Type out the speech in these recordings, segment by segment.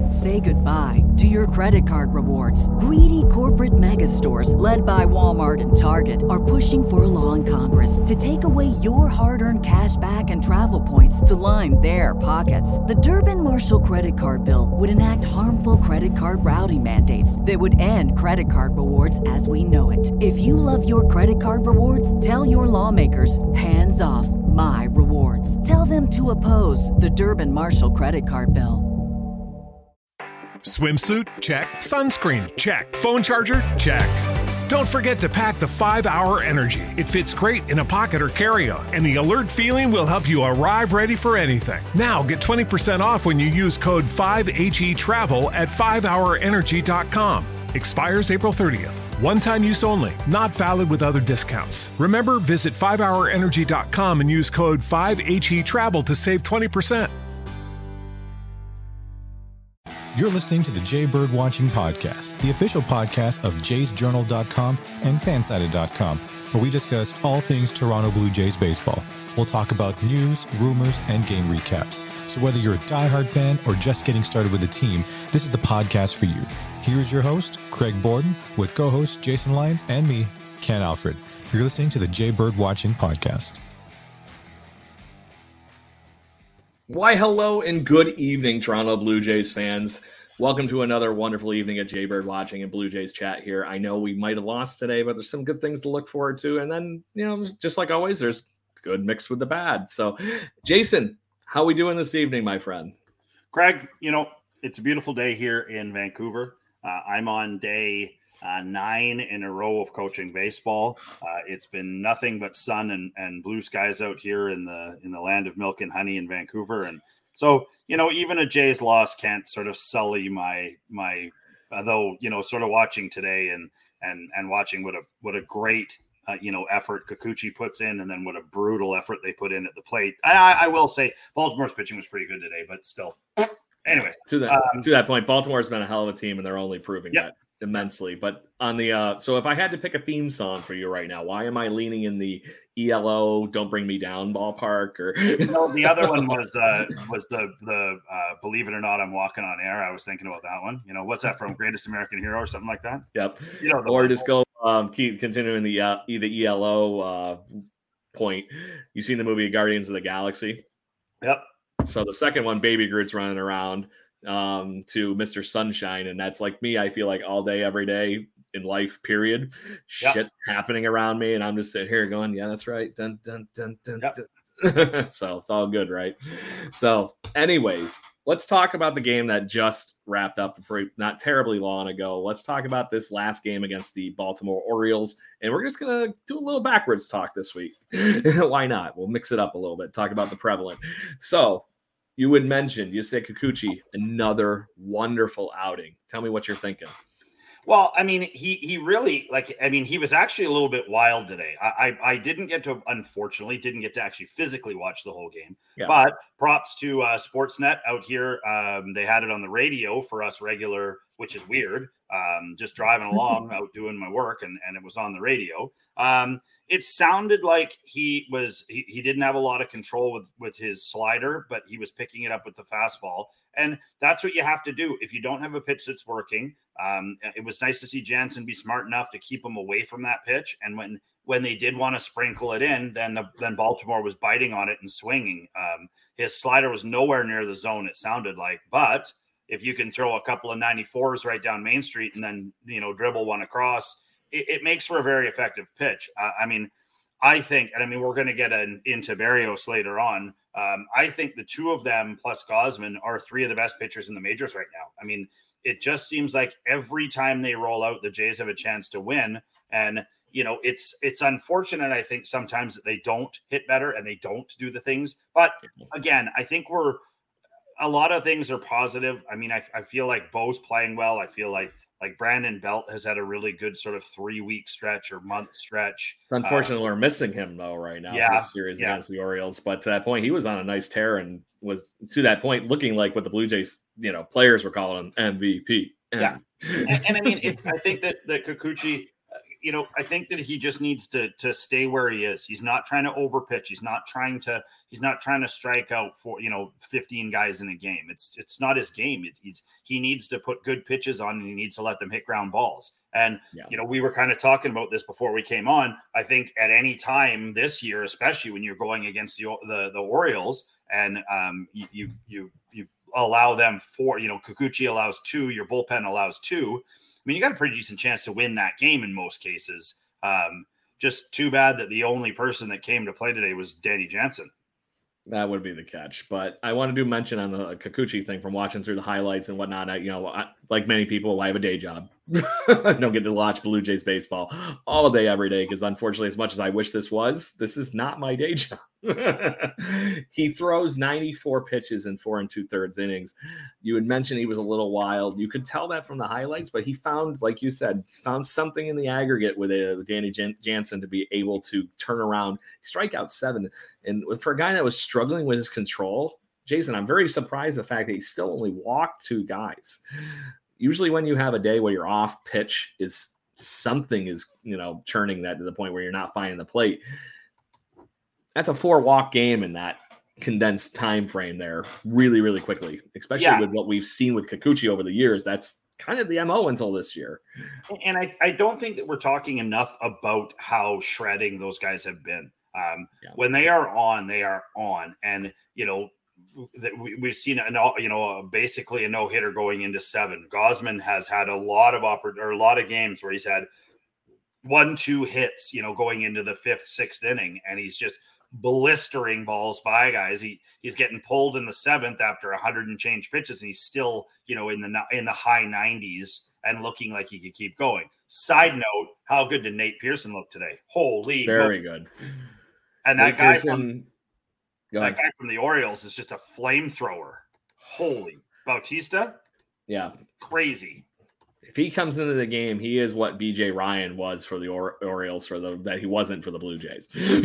Say goodbye to your credit card rewards. Greedy corporate mega stores, led by Walmart and Target, are pushing for a law in Congress to take away your hard-earned cash back and travel points to line their pockets. The Durbin-Marshall credit card bill would enact harmful credit card routing mandates that would end credit card rewards as we know it. If you love your credit card rewards, tell your lawmakers, hands off my rewards. Tell them to oppose the Durbin-Marshall credit card bill. Swimsuit? Check. Sunscreen? Check. Phone charger? Check. Don't forget to pack the 5-Hour Energy. It fits great in a pocket or carry-on, and the alert feeling will help you arrive ready for anything. Now get 20% off when you use code 5HETRAVEL at 5hourenergy.com. Expires April 30th. One-time use only. Not valid with other discounts. Remember, visit 5hourenergy.com and use code 5HETRAVEL to save 20%. You're listening to the Jay Bird Watching Podcast, the official podcast of jaysjournal.com and fansided.com, where we discuss all things Toronto Blue Jays baseball. We'll talk about news, rumors, and game recaps. So whether you're a diehard fan or just getting started with the team, this is the podcast for you. Here's your host, Craig Borden, with co-hosts Jason Lyons and me, Ken Alfred. You're listening to the Jay Bird Watching Podcast. Why, hello and good evening, Toronto Blue Jays fans. Welcome to another wonderful evening at Jaybird Watching and Blue Jays Chat here. I know we might have lost today, but there's some good things to look forward to. And then, just like always, there's good mixed with the bad. So, Jason, how we doing this evening, my friend? Craig, it's a beautiful day here in Vancouver. I'm on day 9 in a row of coaching baseball. It's been nothing but sun and blue skies out here in the land of milk and honey in Vancouver. And so, even a Jays loss can't sort of sully my though, sort of watching today and watching what a great, effort Kikuchi puts in, and then what a brutal effort they put in at the plate. I will say Baltimore's pitching was pretty good today, but still. Anyways, to that point, Baltimore's been a hell of a team, and they're only proving that immensely. But on the so if I had to pick a theme song for you right now, why am I leaning in the ELO "Don't Bring Me Down" ballpark? Or the other one was the Believe It or Not, I'm Walking on Air. I was thinking about that one. What's that from? Greatest American Hero or something like that? Yep. Or just go keep continuing the ELO point. You seen the movie Guardians of the Galaxy? Yep. So the second one, Baby Groot's running around to Mr. Sunshine, and that's like me. I feel like all day, every day in life, period. Shit's happening around me, and I'm just sitting here going, yeah, that's right. Dun, dun, dun, dun, dun. So it's all good, right? So anyways, let's talk about the game that just wrapped up not terribly long ago. Let's talk about this last game against the Baltimore Orioles, and we're just going to do a little backwards talk this week. Why not? We'll mix it up a little bit, talk about the prevalent. So you said Kikuchi, another wonderful outing. Tell me what you're thinking. Well, I mean, he really he was actually a little bit wild today. I didn't get to actually physically watch the whole game, but props to Sportsnet out here. They had it on the radio for us regular, which is weird. Just driving along out doing my work, and it was on the radio. It sounded like he didn't have a lot of control with his slider, but he was picking it up with the fastball. And that's what you have to do. If you don't have a pitch that's working, it was nice to see Jansen be smart enough to keep him away from that pitch. And when they did want to sprinkle it in, then Baltimore was biting on it and swinging. His slider was nowhere near the zone, it sounded like. But if you can throw a couple of 94s right down Main Street and then, dribble one across, it makes for a very effective pitch. I think, and we're going to get into Berrios later on. I think the two of them plus Gausman are three of the best pitchers in the majors right now. It just seems like every time they roll out, the Jays have a chance to win. And, it's unfortunate, I think, sometimes that they don't hit better and they don't do the things. But again, I think a lot of things are positive. I feel like Bo's playing well. I feel like Brandon Belt has had a really good sort of 3-week stretch or month stretch. It's unfortunate we're missing him though right now for this series against the Orioles. But to that point, he was on a nice tear and was to that point looking like what the Blue Jays, players were calling him MVP. Yeah. And I think that Kikuchi, I think that he just needs to stay where he is. He's not trying to overpitch. He's not trying to strike out for 15 guys in a game. It's not his game. He needs to put good pitches on, and he needs to let them hit ground balls. And we were kind of talking about this before we came on. I think at any time this year, especially when you're going against the Orioles, and you allow them 4, Kikuchi allows 2, your bullpen allows 2. I mean, you got a pretty decent chance to win that game in most cases. Just too bad that the only person that came to play today was Danny Jansen. That would be the catch. But I want to do mention on the Kikuchi thing from watching through the highlights and whatnot. Like many people, I have a day job. I don't get to watch Blue Jays baseball all day, every day, because unfortunately, as much as I wish this is not my day job. He throws 94 pitches in 4 2/3 innings. You had mentioned he was a little wild. You could tell that from the highlights, but he found, like you said, something in the aggregate with Danny Jansen to be able to turn around, strike out 7. And for a guy that was struggling with his control, Jason, I'm very surprised the fact that he still only walked 2 guys. Usually when you have a day where you're off pitch, something is churning that to the point where you're not finding the plate. That's a 4-walk game in that condensed time frame there really, really quickly, especially with what we've seen with Kikuchi over the years. That's kind of the MO until this year. And I don't think that we're talking enough about how shredding those guys have been. When they are on, they are on. And, we've seen basically a no-hitter going into 7. Gausman has had a lot of games where he's had 1-2 hits, going into the 5th, 6th inning, and he's just blistering balls by guys. He's getting pulled in the 7th after 100 and change pitches, and he's still, in the high 90s and looking like he could keep going. Side note, how good did Nate Pearson look today? Holy, very good. And Nate that guy from the Orioles is just a flamethrower. Holy Bautista. Yeah. Crazy. If he comes into the game, he is what BJ Ryan was for the Orioles that he wasn't for the Blue Jays.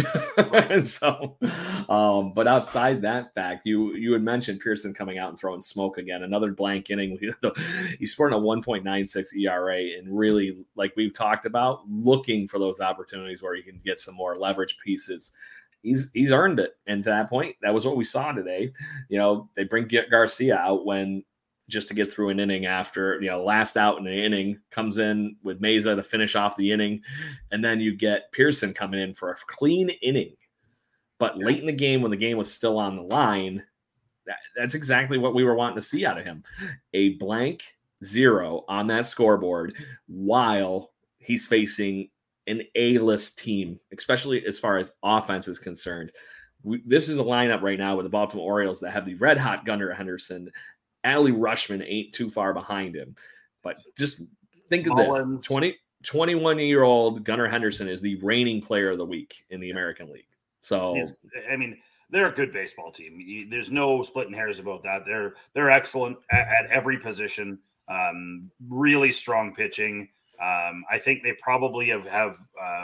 So, but outside that fact, you had mentioned Pearson coming out and throwing smoke again, another blank inning. He's sporting a 1.96 ERA and really, like we've talked about, looking for those opportunities where he can get some more leverage pieces. He's earned it. And to that point, that was what we saw today. They bring Garcia out just to get through an inning after, last out in the inning, comes in with Meza to finish off the inning. And then you get Pearson coming in for a clean inning. But late in the game, when the game was still on the line, that's exactly what we were wanting to see out of him. A blank 0 on that scoreboard while he's facing an A-list team, especially as far as offense is concerned. This is a lineup right now with the Baltimore Orioles that have the red-hot Gunnar Henderson. Adley Rutschman ain't too far behind him. But just think of this. 21-year-old Gunnar Henderson is the reigning player of the week in the American League. So, they're a good baseball team. There's no splitting hairs about that. They're excellent at every position. Really strong pitching. I think they probably have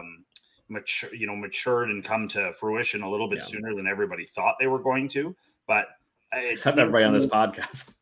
matured and come to fruition a little bit sooner than everybody thought they were going to. But except everybody on this podcast.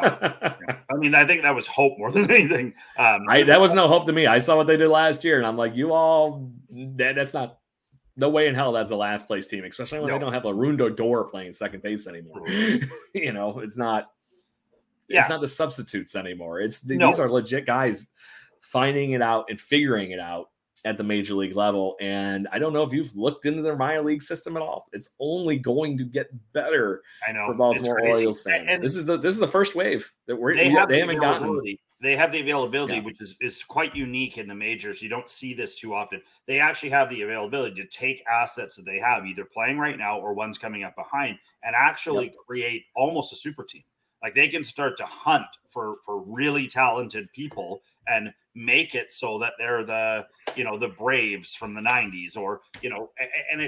I think that was hope more than anything. That was no hope to me. I saw what they did last year, and I'm like, that's not. No way in hell that's a last place team, especially when they don't have Arun Odor playing second base anymore. It's not. It's not the substitutes anymore. These are legit guys finding it out and figuring it out at the major league level. And I don't know if you've looked into their minor league system at all. It's only going to get better for Baltimore Orioles fans. And this is the first wave that they haven't gotten. They have the availability, which is quite unique in the majors. You don't see this too often. They actually have the availability to take assets that they have either playing right now or ones coming up behind and actually create almost a super team. Like they can start to hunt for really talented people and make it so that they're the Braves from the 90s or, and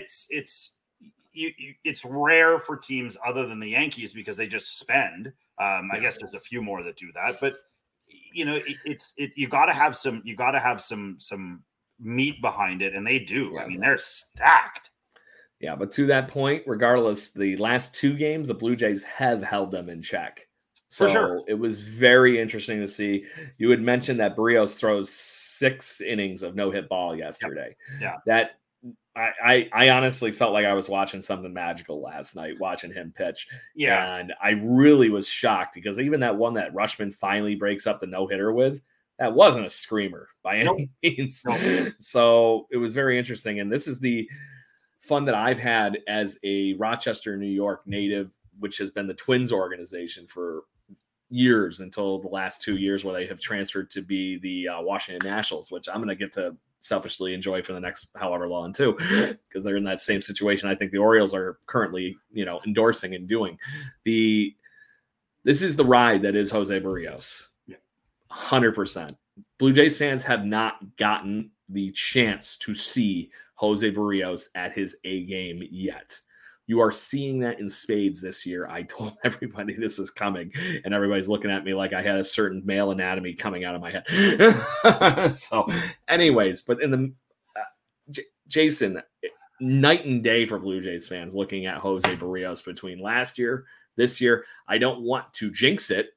it's rare for teams other than the Yankees because they just spend. I guess there's a few more that do that, but you got to have some meat behind it. And they do. Yeah. I mean, they're stacked. Yeah. But to that point, regardless, the last 2 games, the Blue Jays have held them in check. So For sure. It was very interesting to see. You had mentioned that Berrios throws 6 innings of no-hit ball yesterday. Yeah. That I honestly felt like I was watching something magical last night, watching him pitch. Yeah. And I really was shocked because even that one that Rutschman finally breaks up the no-hitter with, that wasn't a screamer by any means. Nope. So it was very interesting. And this is the fun that I've had as a Rochester, New York native, which has been the Twins organization for years until the last 2 years where they have transferred to be the Washington Nationals, which I'm going to get to selfishly enjoy for the next however long too, because they're in that same situation. I think the Orioles are currently, endorsing and doing. This is the ride that is Jose Berrios. 100%. Blue Jays fans have not gotten the chance to see Jose Berrios at his A game yet. You are seeing that in spades this year. I told everybody this was coming, and everybody's looking at me like I had a certain male anatomy coming out of my head. So, anyways, but in the Jason, night and day for Blue Jays fans looking at Jose Berrios between last year, this year. I don't want to jinx it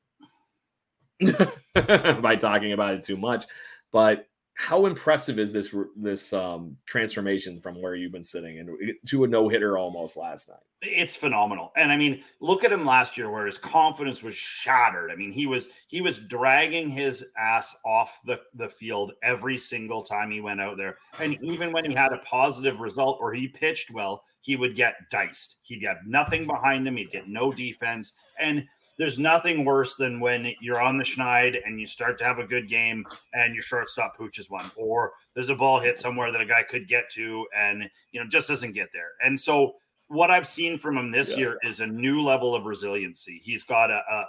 by talking about it too much, but how impressive is this transformation from where you've been sitting and to a no-hitter almost last night? It's phenomenal. And I mean, look at him last year where his confidence was shattered. I mean, he was dragging his ass off the field every single time he went out there. And even when he had a positive result or he pitched well, he would get diced. He'd have nothing behind him. He'd get no defense. And there's nothing worse than when you're on the schneid and you start to have a good game and your shortstop pooches one, or there's a ball hit somewhere that a guy could get to and, just doesn't get there. And so what I've seen from him this year is a new level of resiliency. He's got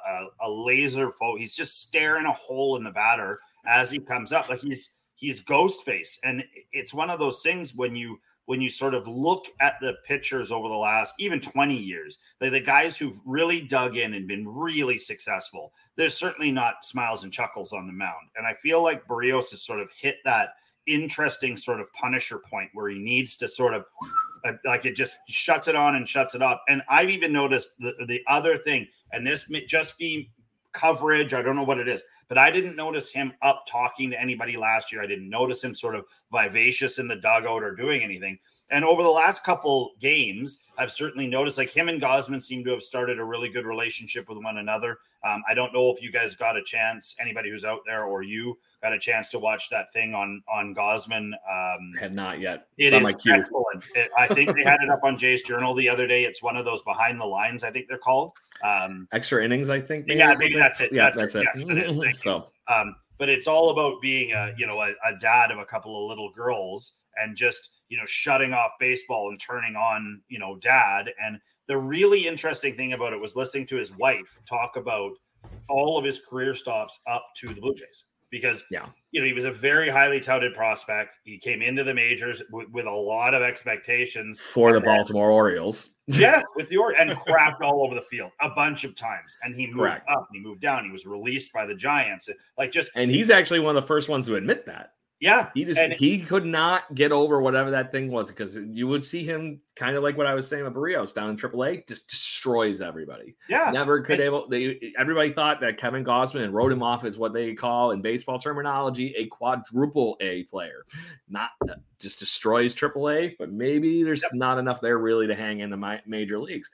a laser focus. He's just staring a hole in the batter as he comes up. Like he's ghost face. And it's one of those things when you sort of look at the pitchers over the last even 20 years, the guys who've really dug in and been really successful, there's certainly not smiles and chuckles on the mound. And I feel like Berrios has sort of hit that interesting sort of Punisher point where he needs to sort of like it just shuts it on and shuts it off. And I've even noticed the other thing, and this may just be coverage, I don't know what it is, but I didn't notice him up talking to anybody last year. I didn't notice him sort of vivacious in the dugout or doing anything. And over the last couple games, I've certainly noticed like him and Gausman seem to have started a really good relationship with one another. I don't know if you guys got a chance, anybody who's out there or you got a chance to watch that thing on Gausman. Had not yet. It is excellent. I think they had it up on Jay's Journal the other day. It's one of those behind the lines, I think they're called. Extra innings, I think. Maybe that's it. Yeah, that's it. Yes, it is. Thank so, you. But it's all about being a dad of a couple of little girls and just, shutting off baseball and turning on, dad. And the really interesting thing about it was listening to his wife talk about all of his career stops up to the Blue Jays. Because, he was a very highly touted prospect. He came into the majors with a lot of expectations. For the Baltimore Orioles. Yes, with the Orioles. And crapped all over the field a bunch of times. And he moved up and he moved down. He was released by the Giants. And he's actually one of the first ones to admit that. Yeah. He could not get over whatever that thing was because you would see him kind of like what I was saying about Berrios down in AAA, just destroys everybody. Yeah. Never could everybody thought that Kevin Gausman wrote him off as what they call in baseball terminology, a quadruple A player. Not just destroys AAA, but maybe there's not enough there really to hang in the major leagues.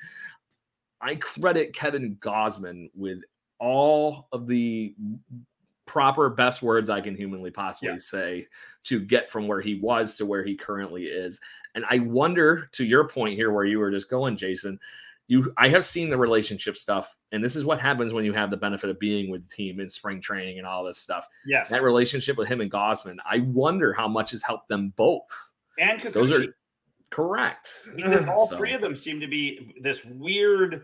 I credit Kevin Gausman with all of the proper best words I can humanly possibly say to get from where he was to where he currently is. And I wonder, to your point here, where you were just going, Jason, I have seen the relationship stuff, and this is what happens when you have the benefit of being with the team in spring training and all this stuff. Yes. That relationship with him and Gausman, I wonder how much has helped them both. And Kikuchi. Those are correct. All three of them seem to be this weird,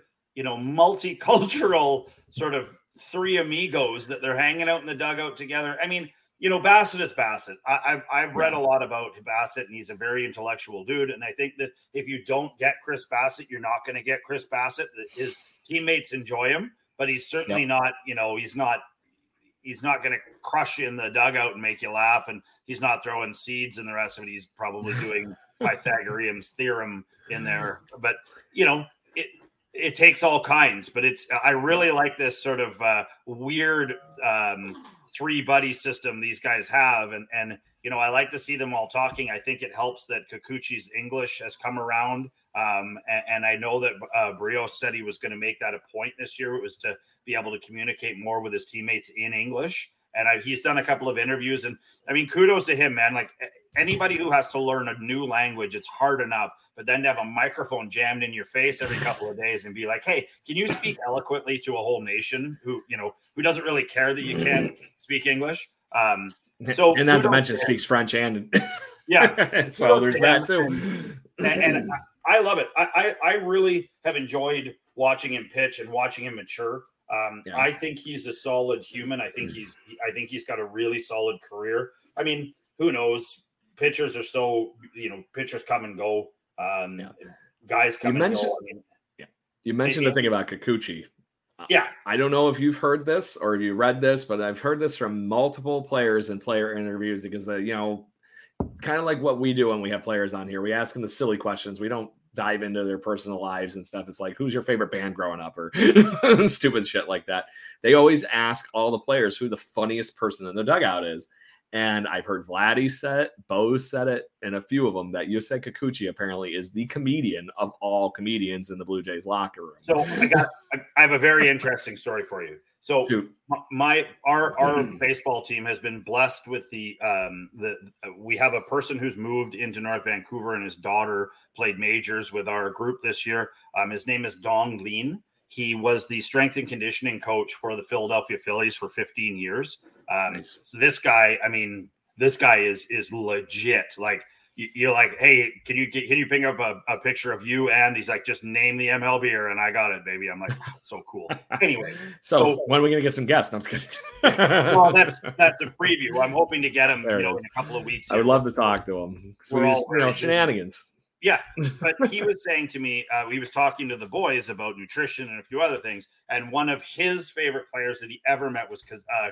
multicultural sort of three amigos that they're hanging out in the dugout together. I mean, Bassett is Bassett. I've read a lot about Bassett, and he's a very intellectual dude. And I think that if you don't get Chris Bassett, you're not going to get Chris Bassett. His teammates enjoy him, but he's certainly not, he's not going to crush you in the dugout and make you laugh. And he's not throwing seeds and the rest of it. He's probably doing Pythagorean's theorem in there. But, it takes all kinds, but I really like this sort of weird 3-buddy system these guys have. And, I like to see them all talking. I think it helps that Kikuchi's English has come around. And I know that Brios said he was going to make that a point this year. It was to be able to communicate more with his teammates in English. And he's done a couple of interviews. And I mean, kudos to him, man. Like anybody who has to learn a new language, it's hard enough. But then to have a microphone jammed in your face every couple of days and be like, hey, can you speak eloquently to a whole nation who doesn't really care that you can't speak English? So and not to mention speaks French and yeah. So there's that too. And I love it. I really have enjoyed watching him pitch and watching him mature. I think he's a solid human. I think he's got a really solid career. I mean, who knows? Pitchers are pitchers come and go. Guys come and go. You mentioned the thing about Kikuchi. Yeah. I don't know if you've heard this or if you read this, but I've heard this from multiple players in player interviews because kind of like what we do when we have players on here. We ask them the silly questions. We don't dive into their personal lives and stuff. It's like, who's your favorite band growing up or stupid shit like that. They always ask all the players who the funniest person in the dugout is. And I've heard Vladdy said it, Bo said it, and a few of them that Yusei Kikuchi apparently is the comedian of all comedians in the Blue Jays locker room. So I have a very interesting story for you. So our baseball team has been blessed with we have a person who's moved into North Vancouver and his daughter played majors with our group this year. His name is Dong Lin. He was the strength and conditioning coach for the Philadelphia Phillies for 15 years. Nice. So this guy is legit. Like you're like, hey, can you ping up a picture of you? And he's like, just name the MLB and I got it, baby. I'm like, wow, so cool. Anyways, so when are we gonna get some guests? No, I'm just kidding. Well, that's a preview. I'm hoping to get him, in a couple of weeks. I would love to talk to him. Shenanigans. Yeah, but he was saying to me, he was talking to the boys about nutrition and a few other things, and one of his favorite players that he ever met was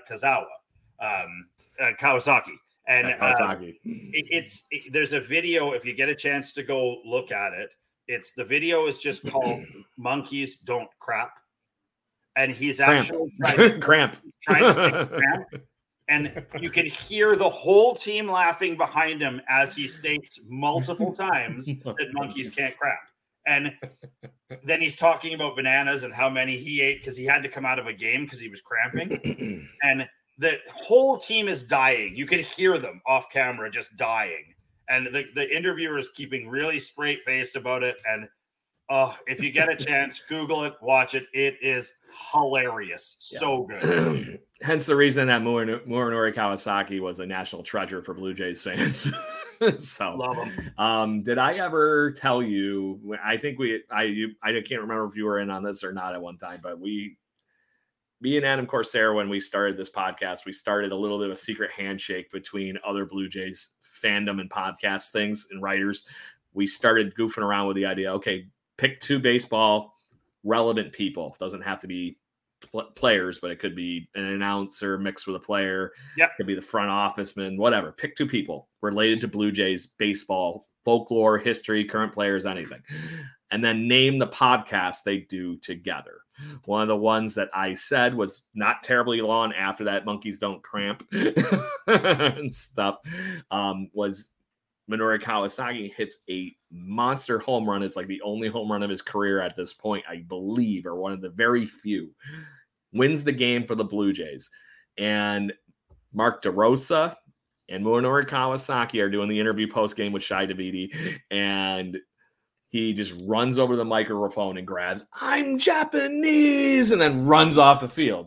Kawasaki. And there's a video, if you get a chance to go look at it, the video is just called Monkeys Don't Crap. And he's actually trying to say cramp. And you can hear the whole team laughing behind him as he states multiple times that monkeys can't crap. And then he's talking about bananas and how many he ate because he had to come out of a game because he was cramping. And the whole team is dying. You can hear them off camera just dying. And the interviewer is keeping really straight faced about it. And if you get a chance, Google it, watch it. It is hilarious. So good. Hence the reason that Muranori Kawasaki was a national treasure for Blue Jays fans. So love him. Did I ever tell you? I think I can't remember if you were in on this or not at one time, but me and Adam Corsair, when we started this podcast, we started a little bit of a secret handshake between other Blue Jays fandom and podcast things and writers. We started goofing around with the idea, okay, pick 2 baseball relevant people. It doesn't have to be players, but it could be an announcer mixed with a player. Yeah, it could be the front officeman, whatever. Pick 2 people related to Blue Jays baseball, folklore, history, current players, anything. And then name the podcast they do together. One of the ones that I said was not terribly long after that Monkeys Don't Cramp and stuff was Minoru Kawasaki hits a monster home run. It's like the only home run of his career at this point, I believe, or one of the very few. Wins the game for the Blue Jays. And Mark DeRosa and Minoru Kawasaki are doing the interview post-game with Shai Davidi. And he just runs over the microphone and grabs, "I'm Japanese," and then runs off the field.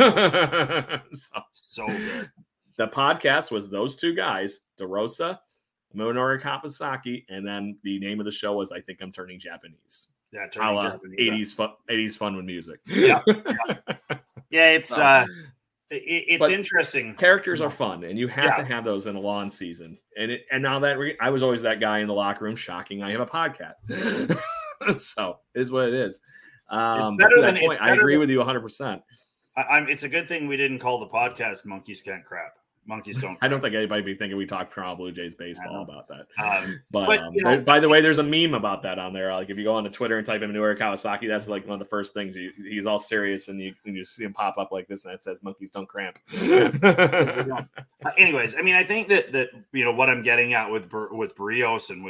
So good. The podcast was those 2 guys, DeRosa, Minoru Kawasaki, and then the name of the show was I Think I'm Turning Japanese. Yeah, turning Japanese. 80s fun with music. Yeah. It's interesting. Characters are fun, and you have to have those in a lawn season. And now that I was always that guy in the locker room, shocking, I have a podcast. So it is what it is. I agree with you 100%. It's a good thing we didn't call the podcast Monkeys Can't Crap. monkeys don't. I don't think anybody be thinking we talk Toronto Blue Jays baseball about that. But by the way, there's a meme about that on there. Like if you go on to Twitter and type in Manure Kawasaki, that's like one of the first things he's all serious and you see him pop up like this and it says monkeys don't cramp. Anyways, I mean, I think that what I'm getting at with Barrios and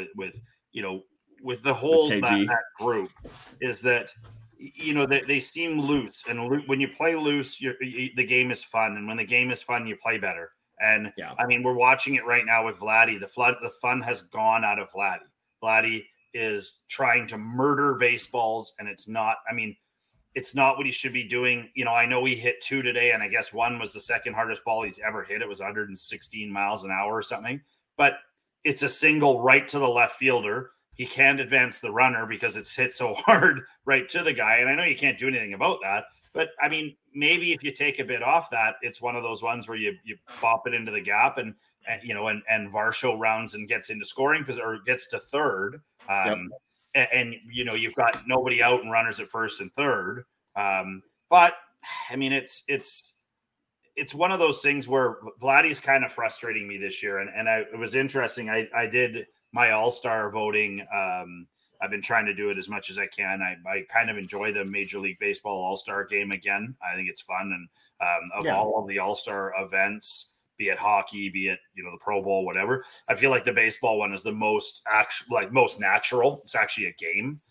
with the whole that group is that they seem loose, and when you play loose, the game is fun, and when the game is fun, you play better. And I mean, we're watching it right now with Vladdy. The fun has gone out of Vladdy. Vladdy is trying to murder baseballs, and it's not. I mean, it's not what he should be doing. I know he hit 2 today, and I guess 1 was the second hardest ball he's ever hit. It was 116 miles an hour or something, but it's a single right to the left fielder. He can't advance the runner because it's hit so hard right to the guy. And I know you can't do anything about that, but I mean, maybe if you take a bit off that, it's one of those ones where you pop it into the gap and Varsho rounds and gets into scoring or gets to third. And you've got nobody out and runners at first and third. But I mean, it's one of those things where Vladdy's kind of frustrating me this year. And it was interesting. I did my all-star voting. I've been trying to do it as much as I can. I kind of enjoy the Major League Baseball all-star game again. I think it's fun. And all of the all-star events, be it hockey, be it, the Pro Bowl, whatever, I feel like the baseball one is the most most natural. It's actually a game.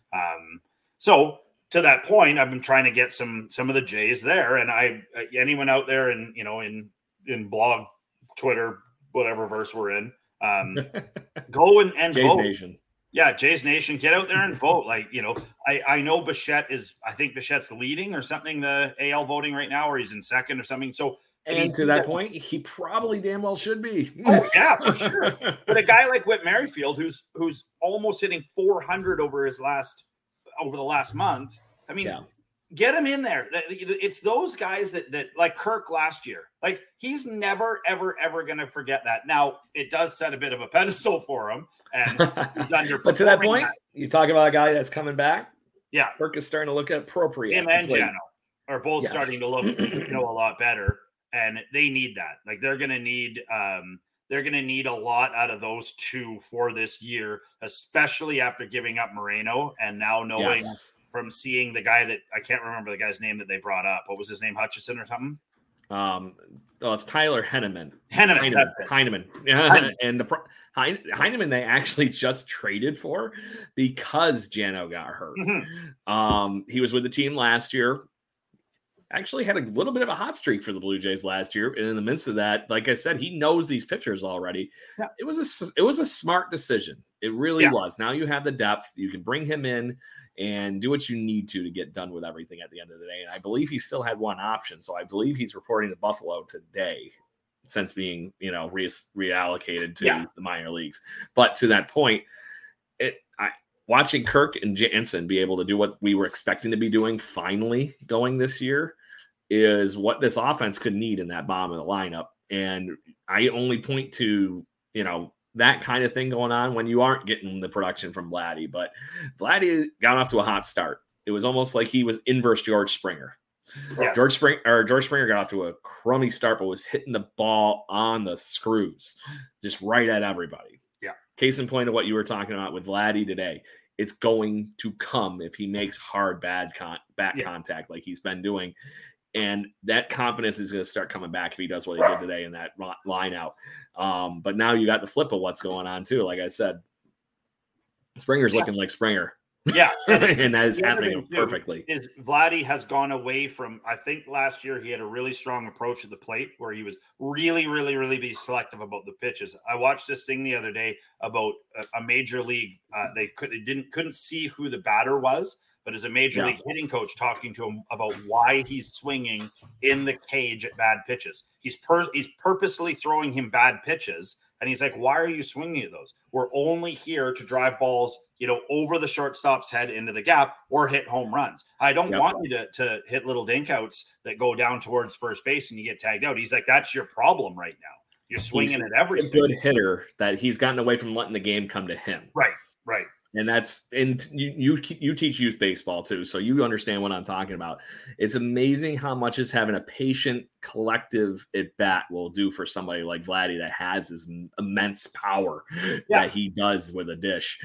So to that point, I've been trying to get some of the Jays there. And anyone out there in blog, Twitter, whatever verse we're in, go and Jays vote. Nation. Yeah, Jays Nation, get out there and vote. I know Bichette I think Bichette's leading or something, the AL voting right now, or he's in second or something. So, and to that point, he probably damn well should be. Oh yeah, for sure. But a guy like Whit Merrifield, who's almost hitting 400 over the last month. I mean, get him in there. It's those guys that like Kirk last year. Like he's never, ever, ever going to forget that. Now it does set a bit of a pedestal for him, and he's underperforming. But to that point, you talk about a guy that's coming back. Yeah, Kirk is starting to look appropriate. Him and Jano are both starting to look, a lot better, and they need that. Like they're going to need a lot out of those two for this year, especially after giving up Moreno and now knowing. Yes. From seeing the guy that I can't remember the guy's name that they brought up. What was his name? Hutchison or something? It's Tyler Heineman. Heineman. Yeah. And Heineman they actually just traded for because Jano got hurt. Mm-hmm. He was with the team last year. Actually had a little bit of a hot streak for the Blue Jays last year. And in the midst of that, like I said, he knows these pitchers already. Yeah. It was a smart decision. It really was. Now you have the depth. You can bring him in and do what you need to get done with everything at the end of the day. And I believe he still had one option. So I believe he's reporting to Buffalo today since being, reallocated to the minor leagues. But to that point, watching Kirk and Jansen be able to do what we were expecting to be doing finally going this year is what this offense could need in that bottom of the lineup. And I only point to, that kind of thing going on when you aren't getting the production from Vladdy. But Vladdy got off to a hot start. It was almost like he was inverse George Springer. Yes. George Springer got off to a crummy start, but was hitting the ball on the screws, just right at everybody. Yeah. Case in point of what you were talking about with Vladdy today. It's going to come if he makes hard, bad contact like he's been doing. And that confidence is going to start coming back if he does what he did today in that line out. But now you got the flip of what's going on too. Like I said, Springer's looking like Springer. Yeah. And that is happening perfectly. Is Vladdy has gone away from, I think last year he had a really strong approach at the plate where he was really, really, really be selective about the pitches. I watched this thing the other day about a major league. They couldn't see who the batter was, but as a major league hitting coach talking to him about why he's swinging in the cage at bad pitches. He's purposely throwing him bad pitches. And he's like, why are you swinging at those? We're only here to drive balls, over the shortstop's head into the gap or hit home runs. I don't want you to hit little dink outs that go down towards first base and you get tagged out. He's like, that's your problem right now. You're swinging at everything. A good hitter that he's gotten away from letting the game come to him. Right. And that's, and you teach youth baseball too, so you understand what I'm talking about. It's amazing how much is having a patient collective at bat will do for somebody like Vladdy that has this immense power that he does with a dish.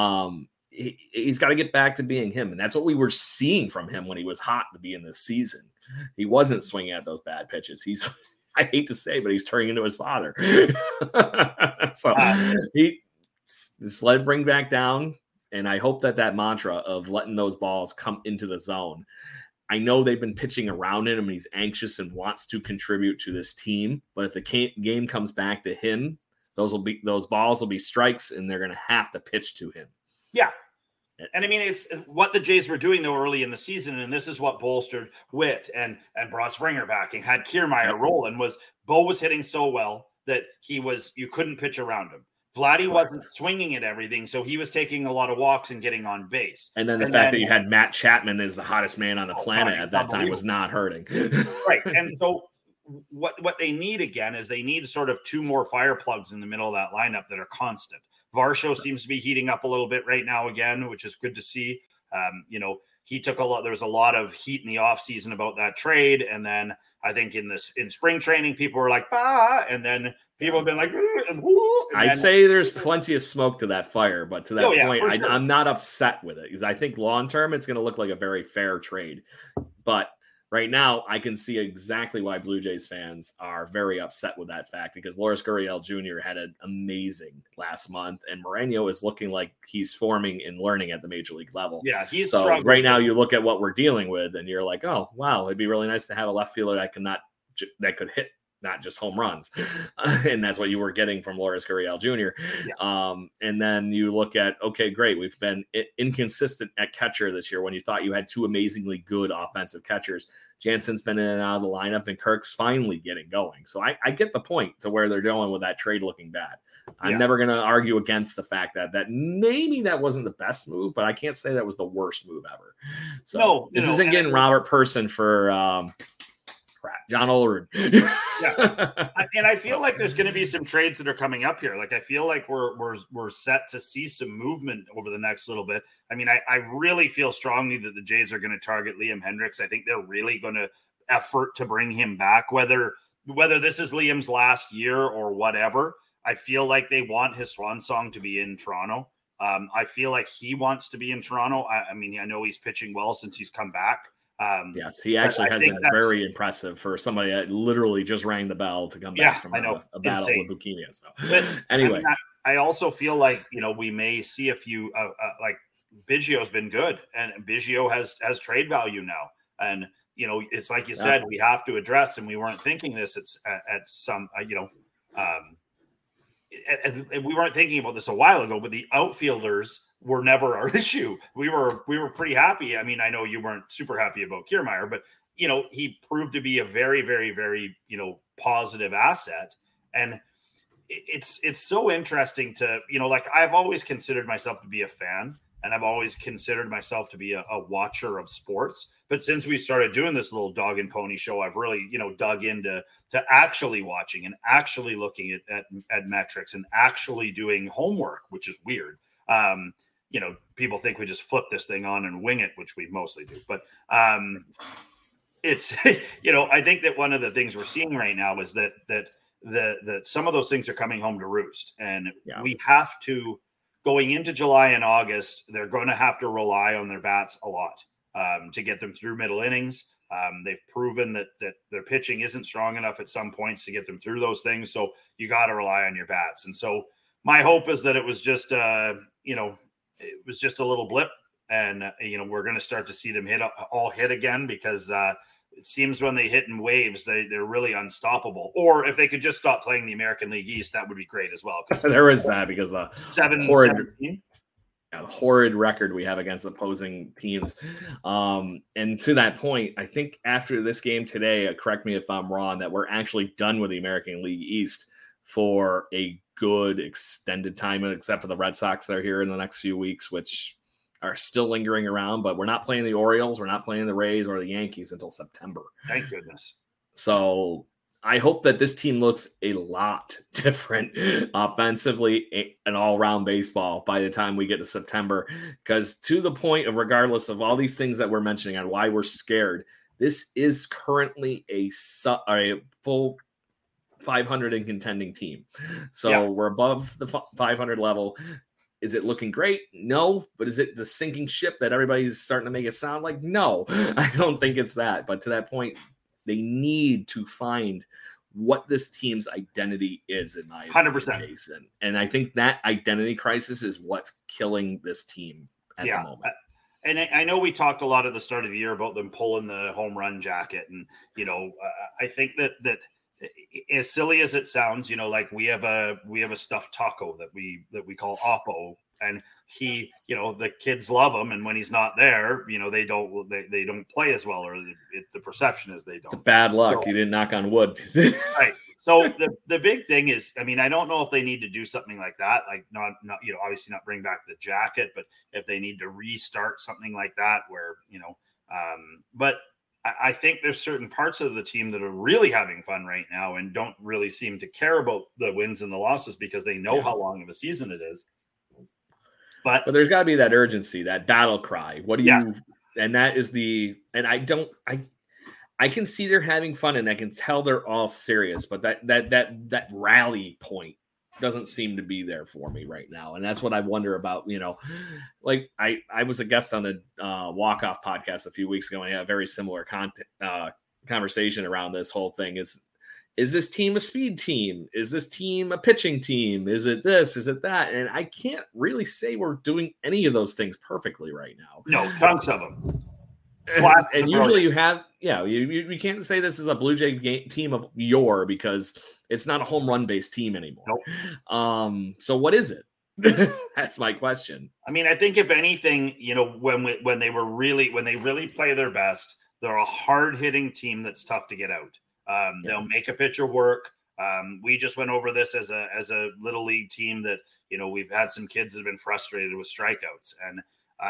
He's got to get back to being him, and that's what we were seeing from him when he was hot to be in this season. He wasn't swinging at those bad pitches. He's, I hate to say, but he's turning into his father. So he just let it bring back down. And I hope that mantra of letting those balls come into the zone. I know they've been pitching around him and he's anxious and wants to contribute to this team. But if the game comes back to him, those balls will be strikes and they're going to have to pitch to him. Yeah. And I mean, it's what the Jays were doing though early in the season, and this is what bolstered Witt and brought Springer back and had Kiermaier rolling. Was Bo was hitting so well that you couldn't pitch around him. Vladdy wasn't swinging at everything, so he was taking a lot of walks and getting on base. And then the fact that you had Matt Chapman as the hottest man on the planet at that time was not hurting. Right, and so what they need again is they need sort of two more fire plugs in the middle of that lineup that are constant. Varsho seems to be heating up a little bit right now again, which is good to see. He took there was a lot of heat in the offseason about that trade. And then I think in spring training, people were like, bah, and then people have been like, and I'd say there's plenty of smoke to that fire, but to that point, sure. I'm not upset with it because I think long-term, it's going to look like a very fair trade. But right now, I can see exactly why Blue Jays fans are very upset with that fact because Lourdes Gurriel Jr. had an amazing last month, and Moreno is looking like he's forming and learning at the major league level. Yeah, he's so struggling. Right now, you look at what we're dealing with, and you're like, oh, wow, it'd be really nice to have a left fielder that could hit not just home runs. And that's what you were getting from Lourdes Gurriel Jr. Yeah. And then you look at, okay, great. We've been inconsistent at catcher this year when you thought you had two amazingly good offensive catchers. Jansen's been in and out of the lineup and Kirk's finally getting going. So I get the point to where they're going with that trade looking bad. I'm never going to argue against the fact that maybe that wasn't the best move, but I can't say that was the worst move ever. So this isn't getting Robert Person for, John Olerud. And I feel like there's going to be some trades that are coming up here. Like I feel like we're set to see some movement over the next little bit. I mean, I really feel strongly that the Jays are going to target Liam Hendriks. I think they're really going to effort to bring him back, whether this is Liam's last year or whatever. I feel like they want his swan song to be in Toronto. I feel like he wants to be in Toronto. I mean, I know he's pitching well since he's come back. Yes, he actually has been very impressive for somebody that literally just rang the bell to come back from a battle with leukemia. So, anyway, I also feel like we may see a few like Biggio's been good, and Biggio has trade value now, and it's like you said, we have to address, and we weren't thinking this at some and we weren't thinking about this a while ago, but the outfielders were never our issue. We were pretty happy. I mean, I know you weren't super happy about Kiermaier, but he proved to be a very, very, very, positive asset. And it's so interesting to, like I've always considered myself to be a fan, and I've always considered myself to be a watcher of sports. But since we started doing this little dog and pony show, I've really, dug into actually watching and actually looking at metrics and actually doing homework, which is weird. People think we just flip this thing on and wing it, which we mostly do. But it's, I think that one of the things we're seeing right now is that some of those things are coming home to roost. And we have to, going into July and August, they're going to have to rely on their bats a lot to get them through middle innings. They've proven that their pitching isn't strong enough at some points to get them through those things. So you got to rely on your bats. And so my hope is that it was just, it was just a little blip, and, we're going to start to see them hit again, because it seems when they hit in waves, they're really unstoppable. Or if they could just stop playing the American League East, that would be great as well. There is that, because the 17. Horrid record we have against opposing teams. And to that point, I think after this game today, correct me if I'm wrong, that we're actually done with the American League East for a good extended time, except for the Red Sox that are here in the next few weeks, which are still lingering around. But we're not playing the Orioles, we're not playing the Rays or the Yankees until September. Thank goodness. So I hope that this team looks a lot different offensively and all-around baseball by the time we get to September, because to the point of, regardless of all these things that we're mentioning on why we're scared, this is currently a full 500 and contending team. So we're above the 500 level. Is it looking great? No. But is it the sinking ship that everybody's starting to make it sound like? No, I don't think it's that. But to that point, they need to find what this team's identity is, in my 100%. Jason. And I think that identity crisis is what's killing this team at the moment. And I know we talked a lot at the start of the year about them pulling the home run jacket. And, I think that as silly as it sounds, like we have a stuffed taco that we call Oppo. And he, the kids love him, and when he's not there, they don't play as well, or the perception is they don't. It's bad luck. You didn't knock on wood, right? So the big thing is, I mean, I don't know if they need to do something like that, like not obviously not bring back the jacket, but if they need to restart something like that, where but I think there's certain parts of the team that are really having fun right now and don't really seem to care about the wins and the losses because they know how long of a season it is. But there's got to be that urgency, that battle cry. What do you? And that is I can see they're having fun, and I can tell they're all serious. But that rally point doesn't seem to be there for me right now, and that's what I wonder about. Like I was a guest on the Walk Off podcast a few weeks ago, and I had a very similar conversation around this whole thing. Is this team a speed team? Is this team a pitching team? Is it this? Is it that? And I can't really say we're doing any of those things perfectly right now. No, chunks of them. And usually you have, you can't say this is a Blue Jay team of yore because it's not a home run based team anymore. Nope. So what is it? That's my question. I mean, I think if anything, when they really play their best, they're a hard hitting team that's tough to get out. They'll make a pitcher work. We just went over this as a little league team that, we've had some kids that have been frustrated with strikeouts. And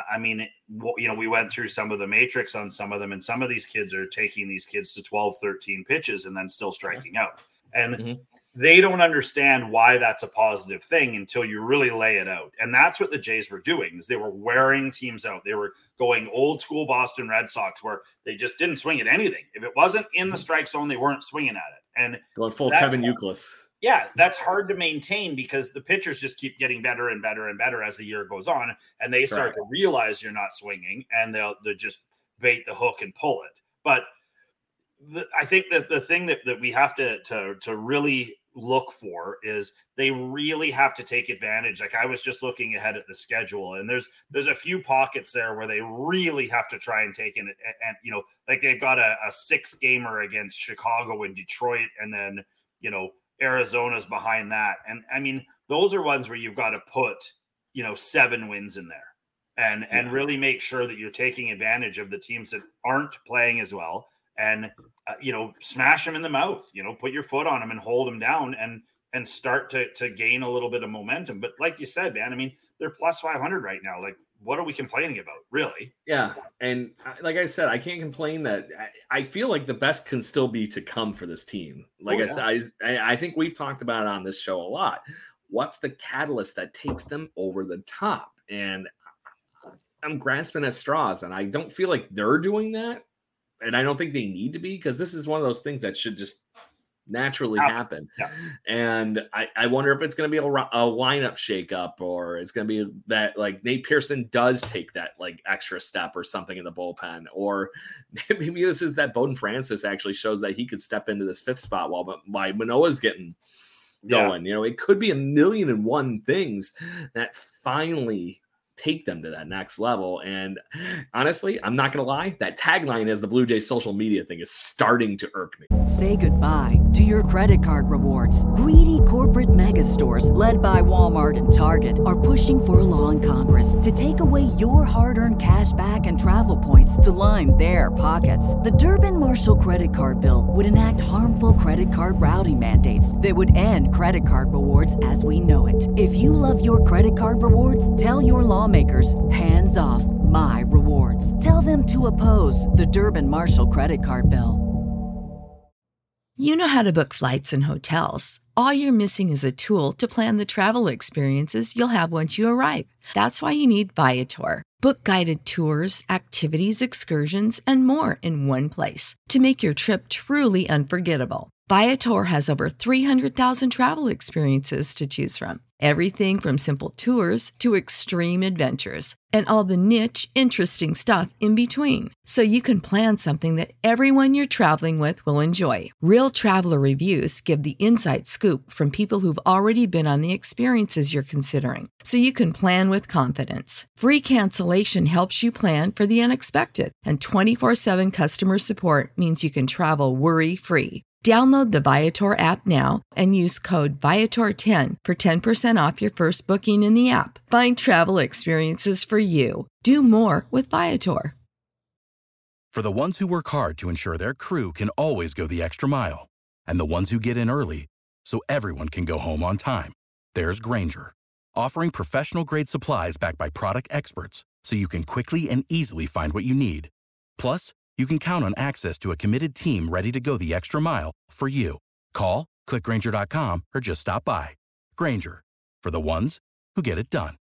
we went through some of the matrix on some of them, and some of these kids are taking these kids to 12, 13 pitches and then still striking out. And they don't understand why that's a positive thing until you really lay it out. And that's what the Jays were doing, is they were wearing teams out. They were going old school Boston Red Sox, where they just didn't swing at anything. If it wasn't in the strike zone, they weren't swinging at it. And going full Kevin Youkilis. Yeah, that's hard to maintain because the pitchers just keep getting better and better and better as the year goes on. And they start to realize you're not swinging, and they'll just bait the hook and pull it. But I think that the thing that we have to really look for is they really have to take advantage. Like, I was just looking ahead at the schedule, and there's a few pockets there where they really have to try and take in it. And like they've got a 6-gamer against Chicago and Detroit, and then, Arizona's behind that. And I mean, those are ones where you've got to put, 7 wins in there and really make sure that you're taking advantage of the teams that aren't playing as well. And, smash them in the mouth, put your foot on them and hold them down and start to gain a little bit of momentum. But like you said, man, I mean, they're plus 500 right now. Like, what are we complaining about, really? Yeah. And like I said, I can't complain that I feel like the best can still be to come for this team. Like I said, I think we've talked about it on this show a lot. What's the catalyst that takes them over the top? And I'm grasping at straws, and I don't feel like they're doing that. And I don't think they need to be, because this is one of those things that should just naturally happen. Yeah. And I wonder if it's going to be a lineup shakeup, or it's going to be that like Nate Pearson does take that like extra step or something in the bullpen, or maybe this is that Bowden Francis actually shows that he could step into this 5th spot while Manoah's getting going. It could be 1,000,001 things that finally take them to that next level. And honestly, I'm not going to lie, that tagline as the Blue Jays social media thing is starting to irk me. Say goodbye to your credit card rewards. Greedy corporate mega stores, led by Walmart and Target, are pushing for a law in Congress to take away your hard-earned cash back and travel points to line their pockets. The Durbin-Marshall credit card bill would enact harmful credit card routing mandates that would end credit card rewards as we know it. If you love your credit card rewards, tell your lawmakers, hands off my rewards. Tell them to oppose the Durbin-Marshall credit card bill. You know how to book flights and hotels. All you're missing is a tool to plan the travel experiences you'll have once you arrive. That's why you need Viator. Book guided tours, activities, excursions, and more in one place to make your trip truly unforgettable. Viator has over 300,000 travel experiences to choose from. Everything from simple tours to extreme adventures and all the niche, interesting stuff in between. So you can plan something that everyone you're traveling with will enjoy. Real traveler reviews give the inside scoop from people who've already been on the experiences you're considering. So you can plan with confidence. Free cancellation helps you plan for the unexpected. And 24/7 customer support means you can travel worry-free. Download the Viator app now and use code Viator10 for 10% off your first booking in the app. Find travel experiences for you. Do more with Viator. For the ones who work hard to ensure their crew can always go the extra mile, and the ones who get in early so everyone can go home on time, there's Grainger, offering professional-grade supplies backed by product experts so you can quickly and easily find what you need. Plus, you can count on access to a committed team ready to go the extra mile for you. Call, click Grainger.com, or just stop by. Grainger, for the ones who get it done.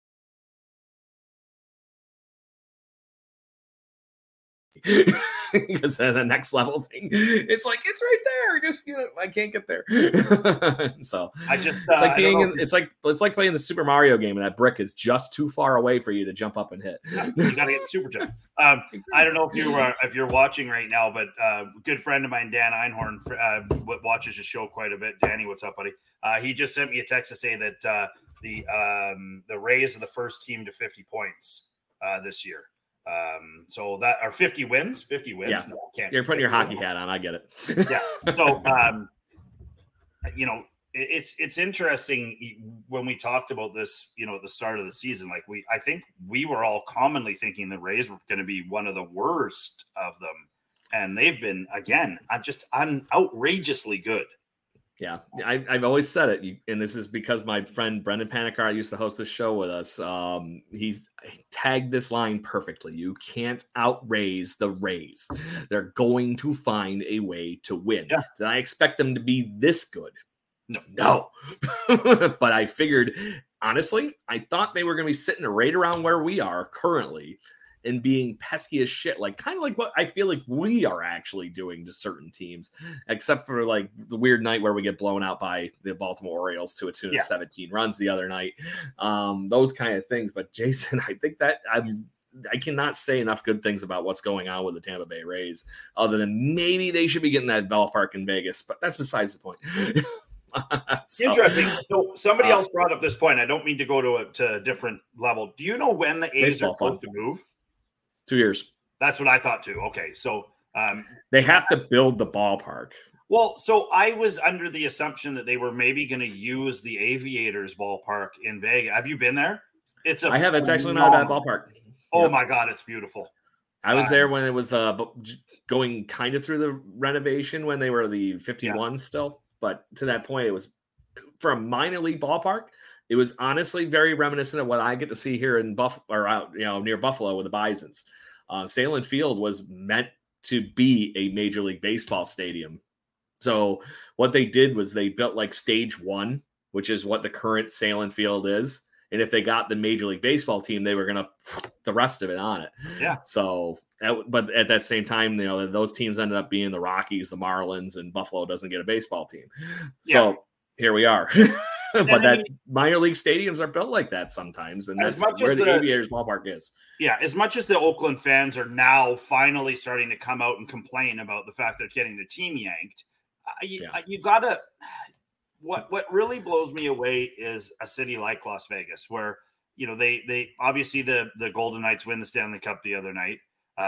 Because the next level thing, it's like it's right there. Just I can't get there. So I just it's like playing the Super Mario game, and that brick is just too far away for you to jump up and hit. You got to get super jump. Exactly. I don't know if you're watching right now, but a good friend of mine, Dan Einhorn, watches the show quite a bit. Danny, what's up, buddy? He just sent me a text to say that the Rays are the first team to 50 points this year. So that are 50 wins. Yeah. No, you're putting your hockey hat on. I get it. Yeah. So, it's interesting when we talked about this, at the start of the season, I think we were all commonly thinking the Rays were going to be one of the worst of them. And they've been, again, outrageously good. Yeah, I've always said it, and this is because my friend Brendan Panicar used to host this show with us. He's tagged this line perfectly. You can't outraise the Rays. They're going to find a way to win. Yeah. Did I expect them to be this good? No. But I figured, honestly, I thought they were going to be sitting right around where we are currently and being pesky as shit, kind of like what I feel like we are actually doing to certain teams, except for the weird night where we get blown out by the Baltimore Orioles to a tune of 17 runs the other night. Those kind of things. But Jason, I think that I cannot say enough good things about what's going on with the Tampa Bay Rays, other than maybe they should be getting that ballpark in Vegas, but that's besides the point. Interesting. So somebody else brought up this point. I don't mean to go to a different level. Do you know when the A's are supposed to move? 2 years. That's what I thought too. Okay. So they have to build the ballpark. Well, so I was under the assumption that they were maybe going to use the Aviators ballpark in Vegas. Have you been there? I have. It's actually not a bad ballpark. Oh my God. It's beautiful. I was there when it was going kind of through the renovation when they were the 51 still. But to that point, it was for a minor league ballpark. It was honestly very reminiscent of what I get to see here in Buffalo, or out, near Buffalo with the Bisons. Salem Field was meant to be a Major League Baseball stadium. So what they did was they built stage one, which is what the current Salem Field is. And if they got the Major League Baseball team, they were going to the rest of it on it. Yeah. So, but at that same time, those teams ended up being the Rockies, the Marlins, and Buffalo doesn't get a baseball team. So here we are. But minor league stadiums are built like that sometimes, and that's where the Aviators ballpark is. Yeah, as much as the Oakland fans are now finally starting to come out and complain about the fact they're getting the team yanked, you gotta. What really blows me away is a city like Las Vegas, where they obviously the Golden Knights win the Stanley Cup the other night.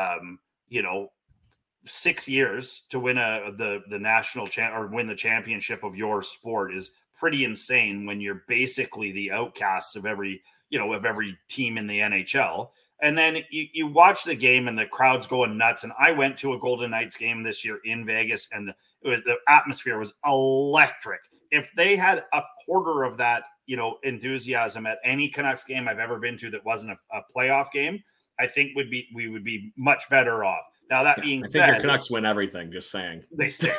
6 years to win the national or win the championship of your sport is pretty insane when you're basically the outcasts of every team in the NHL. And then you watch the game and the crowd's going nuts. And I went to a Golden Knights game this year in Vegas, and the atmosphere was electric. If they had a quarter of that, enthusiasm at any Canucks game I've ever been to that wasn't a playoff game, I think we would be much better off. Now that being said, I think your Canucks win everything. Just saying, they stink.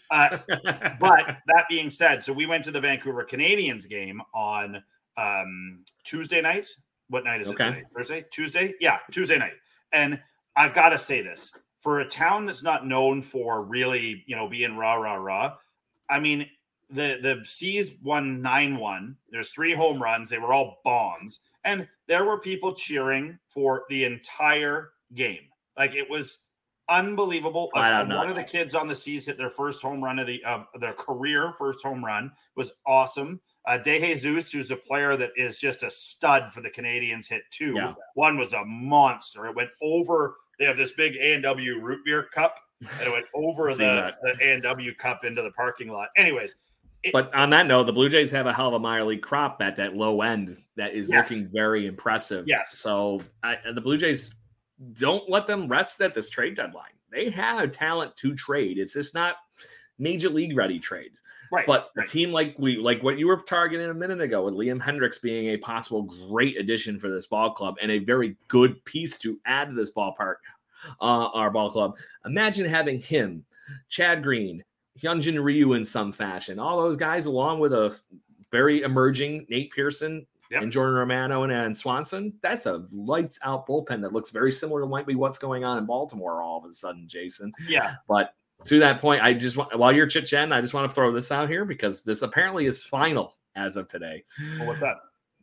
But that being said, so we went to the Vancouver Canadians game on Tuesday night. What night is it today? Thursday? Tuesday? Yeah, Tuesday night. And I've got to say this. For a town that's not known for really, being rah. I mean, the Seas won 9-1. There's 3 home runs. They were all bombs. And there were people cheering for the entire game. Like, it was unbelievable. One of the kids on the Seas hit their first home run of their career. First home run was awesome. De Jesus, who's a player that is just a stud for the Canadians, hit 2. Yeah. One was a monster. It went over. They have this big A&W root beer cup, and it went over the A&W cup into the parking lot. Anyways. But on that note, the Blue Jays have a hell of a minor league crop at that low end that is looking very impressive. Yes. So the Blue Jays, don't let them rest at this trade deadline. They have talent to trade. It's just not major league ready trades. Right. But a team like what you were targeting a minute ago with Liam Hendriks being a possible great addition for this ball club and a very good piece to add to this ballpark, our ball club. Imagine having him, Chad Green, Hyunjin Ryu in some fashion, all those guys along with a very emerging Nate Pearson and Jordan Romano and Swanson. That's a lights out bullpen that looks very similar to might be what's going on in Baltimore all of a sudden, Jason. Yeah. But to that point, I just want, while you're chit-chatting, I just want to throw this out here because this apparently is final as of today. Well, what's that?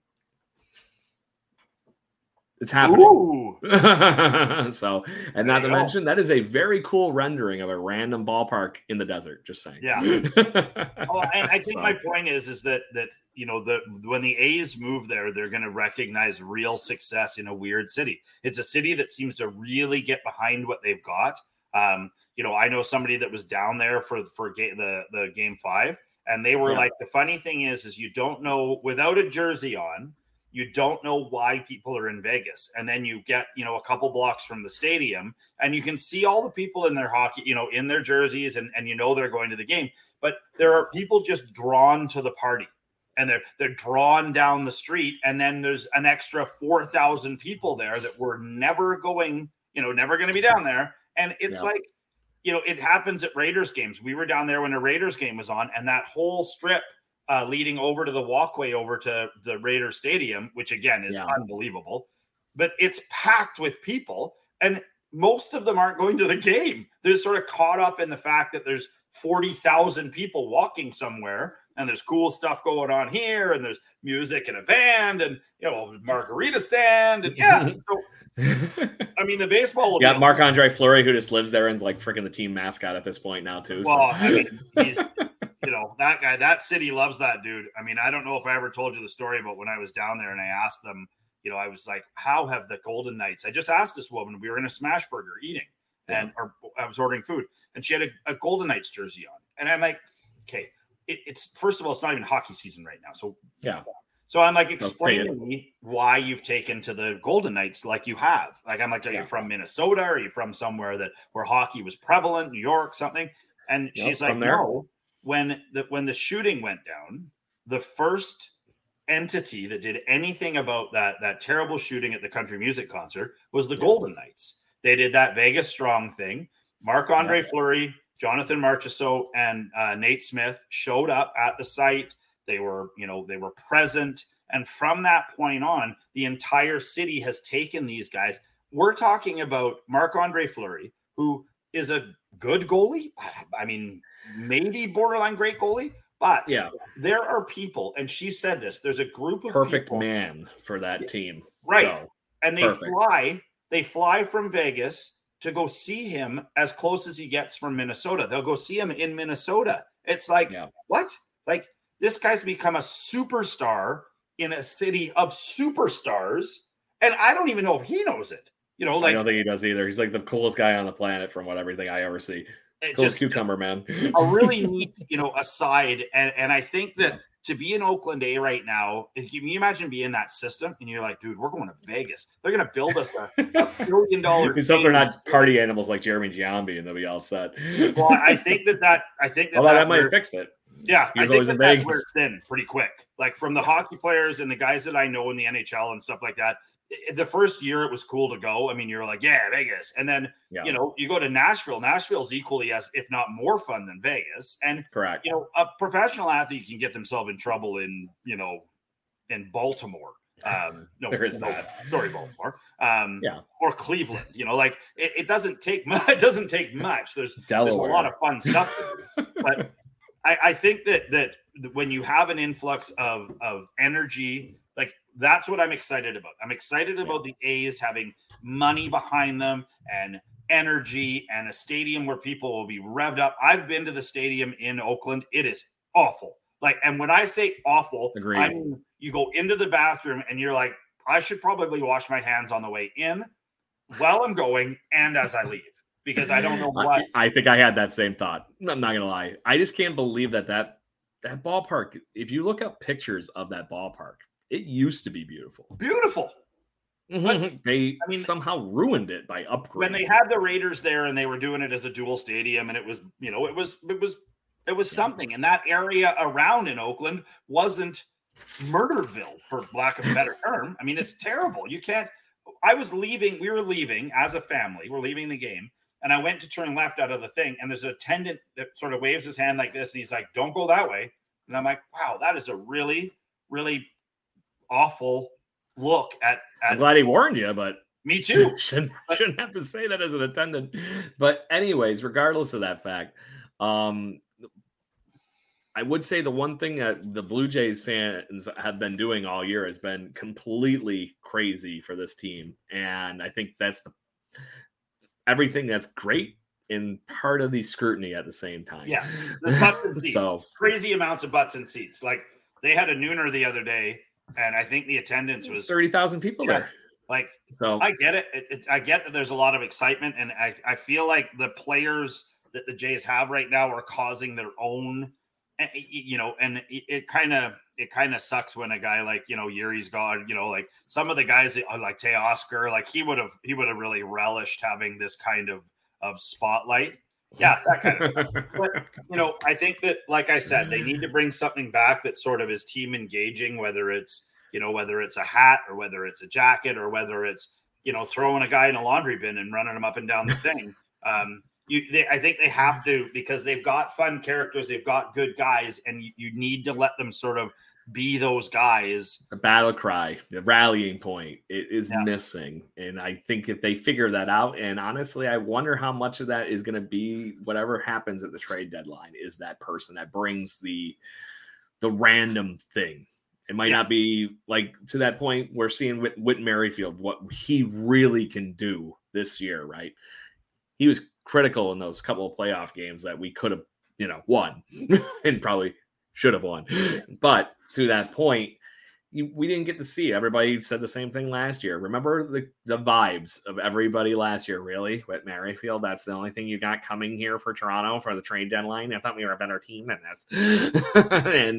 It's happening. So, and not to mention, that is a very cool rendering of a random ballpark in the desert. Just saying. Yeah. And I think my point is that when the A's move there, they're going to recognize real success in a weird city. It's a city that seems to really get behind what they've got. I know somebody that was down there for the game 5, and they were like, the funny thing is you don't know without a jersey on. You don't know why people are in Vegas. And then you get, a couple blocks from the stadium and you can see all the people in their hockey, in their jerseys and they're going to the game. But there are people just drawn to the party and they're drawn down the street. And then there's an extra 4,000 people there that were never going to be down there. And it's like, it happens at Raiders games. We were down there when a Raiders game was on, and that whole strip leading over to the walkway over to the Raiders Stadium, which again is unbelievable, but it's packed with people and most of them aren't going to the game. They're sort of caught up in the fact that there's 40,000 people walking somewhere and there's cool stuff going on here and there's music and a band and, margarita stand. And so, I mean, the baseball will be Marc-Andre Fleury, who just lives there and is like freaking the team mascot at this point now too. Well, I mean, he's that guy, that city loves that dude. I mean, I don't know if I ever told you the story about when I was down there and I asked them, I was like, how have the Golden Knights? I just asked this woman, we were in a smash burger eating or I was ordering food and she had a Golden Knights jersey on. And I'm like, okay, it's first of all, it's not even hockey season right now. So, So I'm like, explain to me why you've taken to the Golden Knights like you have. Like, I'm like, are you from Minnesota? Are you from somewhere where hockey was prevalent, New York, something? And she's like, no. When the shooting went down, the first entity that did anything about that terrible shooting at the country music concert was the Golden Knights. They did that Vegas Strong thing. Marc-Andre Fleury, Jonathan Marchessault, and Nate Smith showed up at the site. They were present. And from that point on, the entire city has taken these guys. We're talking about Marc-Andre Fleury, who is a good goalie. I mean, maybe borderline great goalie, but there are people, and she said this, there's a group of perfect people, man for that team. Right. So, and they fly from Vegas to go see him as close as he gets from Minnesota. They'll go see him in Minnesota. It's like, what? Like, this guy's become a superstar in a city of superstars, and I don't even know if he knows it. I don't think he does either. He's like the coolest guy on the planet from everything I ever see. Coolest cucumber, man. A really neat, aside. And I think that to be in Oakland A right now, can you imagine being in that system? And you're like, dude, we're going to Vegas. They're going to build us a $1 billion. Except they're not party animals like Jeremy Giambi, and they'll be all set. Well, I think that might have fixed it. Yeah, I think that wears thin pretty quick. Like from the hockey players and the guys that I know in the NHL and stuff like that, the first year it was cool to go. I mean, you're like, yeah, Vegas. And then, you know, you go to Nashville. Nashville's equally as, if not more fun than Vegas. And, correct. You know, a professional athlete can get themselves in trouble in, you know, in Baltimore. Baltimore. Or Cleveland, you know, like it doesn't take much. It doesn't take much. There's a lot of fun stuff to do. But I think that when you have an influx of energy, like that's what I'm excited about. I'm excited about the A's having money behind them and energy and a stadium where people will be revved up. I've been to the stadium in Oakland. It is awful. Like, and when I say awful, I mean, you go into the bathroom and you're like, I should probably wash my hands on the way in, while I'm going, and as I leave, because I don't know what. I think I had that same thought. I'm not gonna lie. I just can't believe that ballpark. If you look up pictures of that ballpark, it used to be beautiful. Beautiful. But they somehow ruined it by upgrading. When they had the Raiders there and they were doing it as a dual stadium, and it was, you know, it was something. And that area around in Oakland wasn't Murderville, for lack of a better term. I mean, it's terrible. You can't. We were leaving as a family. We're leaving the game. And I went to turn left out of the thing. And there's an attendant that sort of waves his hand like this. And he's like, don't go that way. And I'm like, wow, that is a really, really awful look at I'm glad he warned you, but me too. shouldn't have to say that as an attendant. But anyways, regardless of that fact, I would say the one thing that the Blue Jays fans have been doing all year has been completely crazy for this team. And I think that's everything that's great in part of the scrutiny at the same time. Yes. The butts and seats. So crazy amounts of butts and seats. Like they had a nooner the other day, and I think the attendance was 30,000 people there. Like, so I get it. I get that there's a lot of excitement. And I feel like the players that the Jays have right now are causing their own, you know, and it kind of sucks when a guy like, you know, Yuri's gone, you know, like some of the guys like Teoscar, like he would have really relished having this kind of spotlight. Yeah, that kind of stuff. But, you know, I think that, like I said, they need to bring something back that sort of is team engaging, whether it's a hat or whether it's a jacket or whether it's, you know, throwing a guy in a laundry bin and running him up and down the thing. I think they have to, because they've got fun characters, they've got good guys, and you need to let them sort of be those guys. The battle cry, the rallying point, it is missing. And I think if they figure that out, and honestly, I wonder how much of that is going to be whatever happens at the trade deadline is that person that brings the random thing. It might not be like to that point we're seeing Whit Merrifield, what he really can do this year, right? He was critical in those couple of playoff games that we could have, you know, won and probably should have won. But to that point, we didn't get to see. Everybody said the same thing last year. Remember the vibes of everybody last year, really? Whit Merrifield, that's the only thing you got coming here for Toronto for the trade deadline. I thought we were a better team than this. And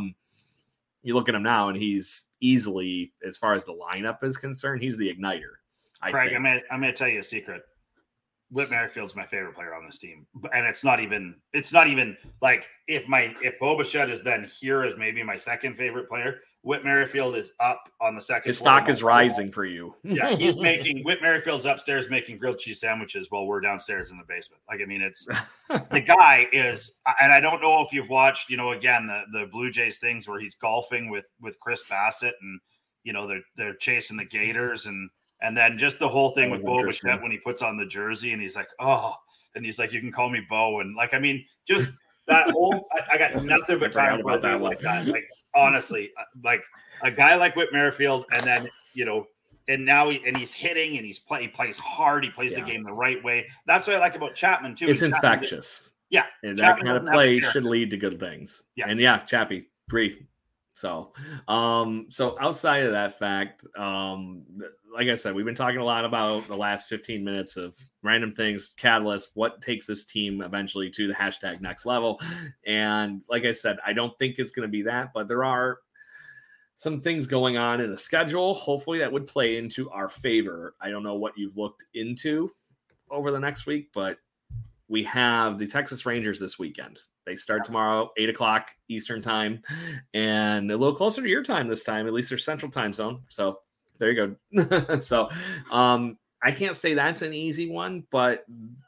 you look at him now, and he's easily, as far as the lineup is concerned, he's the igniter. Craig, I'm going to tell you a secret. Whit Merrifield's my favorite player on this team. And it's not even like if Bo Bichette is then here as maybe my second favorite player, Whit Merrifield is up on the second. His stock is rising for you. Yeah. Whit Merrifield's upstairs making grilled cheese sandwiches while we're downstairs in the basement. Like, I mean, it's the guy is, and I don't know if you've watched, you know, again, the Blue Jays things where he's golfing with Chris Bassett and, you know, they're chasing the Gators and then just the whole thing with Bo Bichette when he puts on the jersey and he's like, oh, and he's like, you can call me Bo. And like, I mean, just that whole, I got nothing but time about that like that. Like, honestly, like a guy like Whit Merrifield, and then, you know, and now he's hitting and he plays hard. He plays the game the right way. That's what I like about Chapman too. It's infectious. Yeah. And that kind of play should lead to good things. Yeah. And Chappie, agree. So outside of that fact, like I said, we've been talking a lot about the last 15 minutes of random things, catalyst, what takes this team eventually to the hashtag next level. And like I said, I don't think it's going to be that, but there are some things going on in the schedule. Hopefully that would play into our favor. I don't know what you've looked into over the next week, but we have the Texas Rangers this weekend. They start tomorrow, 8:00 Eastern time, and a little closer to your time this time. At least they're Central Time Zone. So There you go. So I can't say that's an easy one, but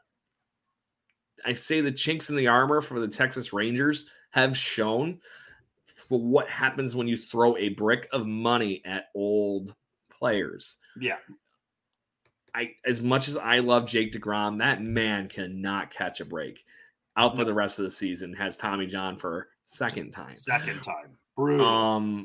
I say the chinks in the armor for the Texas Rangers have shown for what happens when you throw a brick of money at old players. Yeah. As much as I love Jake DeGrom, that man cannot catch a break. Out for the rest of the season, has Tommy John for second time. Brutal.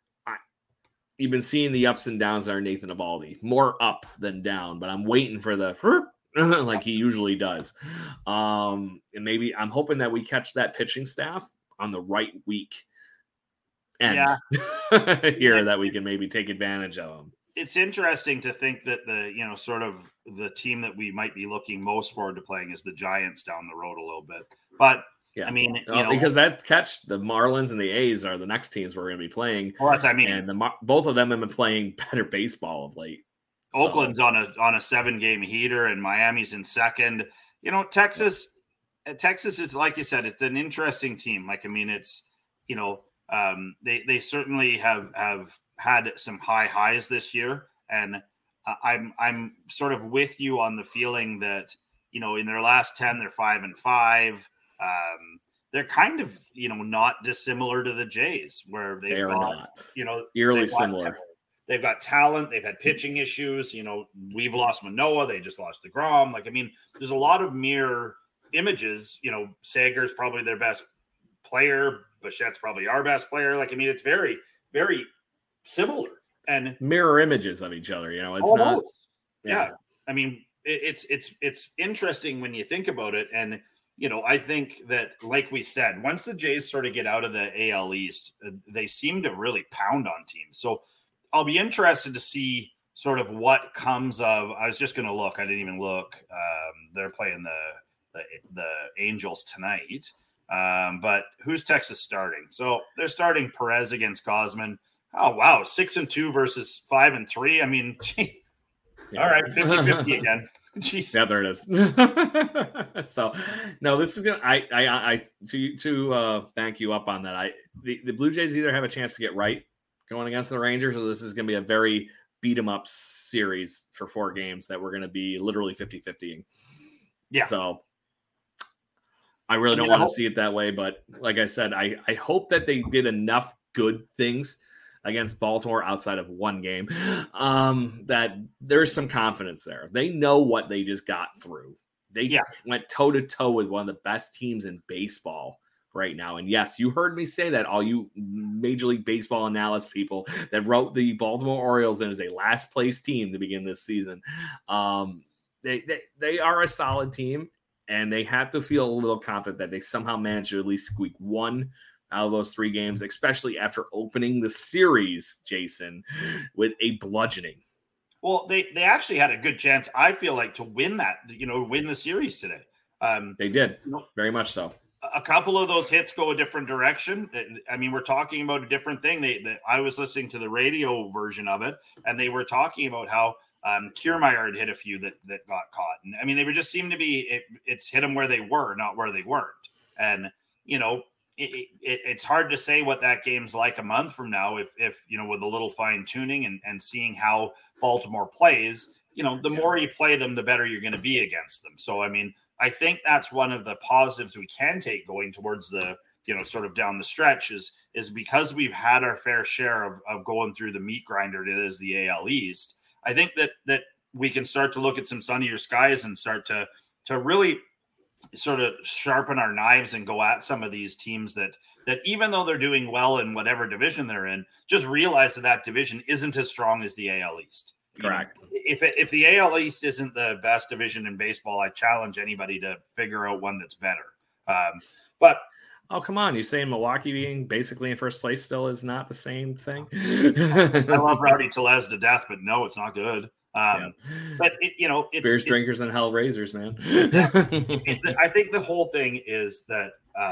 You've been seeing the ups and downs there, Nathan Eovaldi. More up than down, but I'm waiting for the like he usually does. And maybe I'm hoping that we catch that pitching staff on the right week. And that we can maybe take advantage of them. It's interesting to think that sort of the team that we might be looking most forward to playing is the Giants down the road a little bit. But I mean, because that catch the Marlins and the A's are the next teams we're going to be playing. Well, that's and both of them have been playing better baseball of late. Oakland's on a 7-game heater, and Miami's in second. Texas is, like you said, it's an interesting team. Like, I mean, it's they certainly have had some high highs this year, and I'm sort of with you on the feeling that in their last 10 they're 5-5. They're kind of not dissimilar to the Jays, where they've got eerily similar. They've got talent. They've had pitching issues. We've lost Manoah. They just lost DeGrom. Like, I mean, there's a lot of mirror images. Sager's probably their best player. Bichette's probably our best player. Like, I mean, it's very, very similar and mirror images of each other. It's almost. not. Yeah. I mean, it's interesting when you think about it. And, I think that, like we said, once the Jays sort of get out of the AL East, they seem to really pound on teams. So I'll be interested to see sort of what comes of. I was just going to look. I didn't even look. They're playing the Angels tonight. But who's Texas starting? So they're starting Perez against Gausman. Oh, wow. 6-2 versus 5-3. I mean, gee. All right. 50-50 again. Jeez. Yeah, there it is. So no, this is going to bank you up on that. The Blue Jays either have a chance to get right going against the Rangers, or this is going to be a very beat 'em up series for 4 games that we're going to be literally 50-50. Yeah. So I really don't want to see it that way, but like I said, I hope that they did enough good things against Baltimore outside of one game that there's some confidence there. They know what they just got through. They went toe-to-toe with one of the best teams in baseball right now. And yes, you heard me say that, all you Major League Baseball analyst people that wrote the Baltimore Orioles in as a last place team to begin this season. They are a solid team, and they have to feel a little confident that they somehow managed to at least squeak one out of those 3 games, especially after opening the series, Jason, with a bludgeoning. Well, they actually had a good chance, I feel like, to win the series today. They did, very much so. A couple of those hits go a different direction. I mean, we're talking about a different thing. I was listening to the radio version of it, and they were talking about how Kiermaier had hit a few that got caught. And I mean, they were just seemed to be, it's hit them where they were, not where they weren't. And, it's hard to say what that game's like a month from now, if with a little fine tuning and seeing how Baltimore plays, the more you play them, the better you're going to be against them. So, I mean, I think that's one of the positives we can take going towards the, sort of down the stretch is because we've had our fair share of going through the meat grinder that is the AL East. I think that we can start to look at some sunnier skies and start to really sort of sharpen our knives and go at some of these teams that even though they're doing well in whatever division they're in, just realize that division isn't as strong as the AL East. Correct. If the AL East isn't the best division in baseball, I challenge anybody to figure out one that's better. But oh, come on. You saying Milwaukee being basically in first place still is not the same thing? I love Rowdy Tellez to death, but no, it's not good. But it's beers, drinkers, and hell raisers, man. I think the whole thing is that,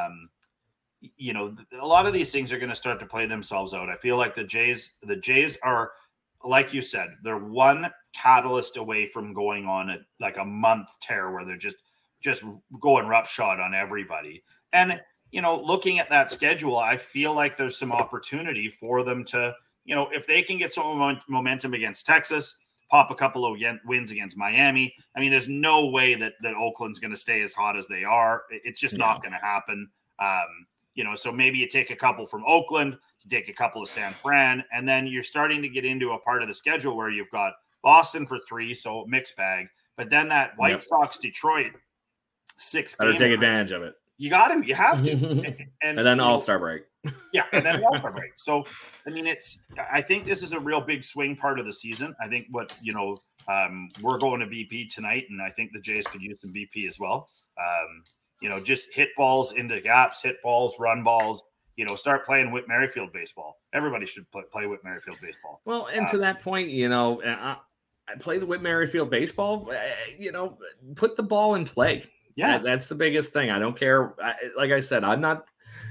a lot of these things are going to start to play themselves out. I feel like the Jays are, like you said, they're one catalyst away from going on a month tear where they're just going roughshod on everybody. And, looking at that schedule, I feel like there's some opportunity for them to if they can get some momentum against Texas, pop a couple of wins against Miami, I mean, there's no way that Oakland's going to stay as hot as they are. It's just not going to happen. So maybe you take a couple from Oakland, you take a couple of San Fran, and then you're starting to get into a part of the schedule where you've got Boston for 3, so mixed bag. But then that White Sox Detroit 6 game. Better take advantage of it. You got him. You have to. And then All-Star break. Yeah, and then All-Star break. So, I mean, I think this is a real big swing part of the season. I think we're going to BP tonight, and I think the Jays could use some BP as well. Just hit balls into gaps, hit balls, run balls, start playing Whit Merrifield baseball. Everybody should play Whit Merrifield baseball. Well, and to that point, I play the Whit Merrifield baseball, put the ball in play. Yeah, that's the biggest thing. I don't care. Like I said, I'm not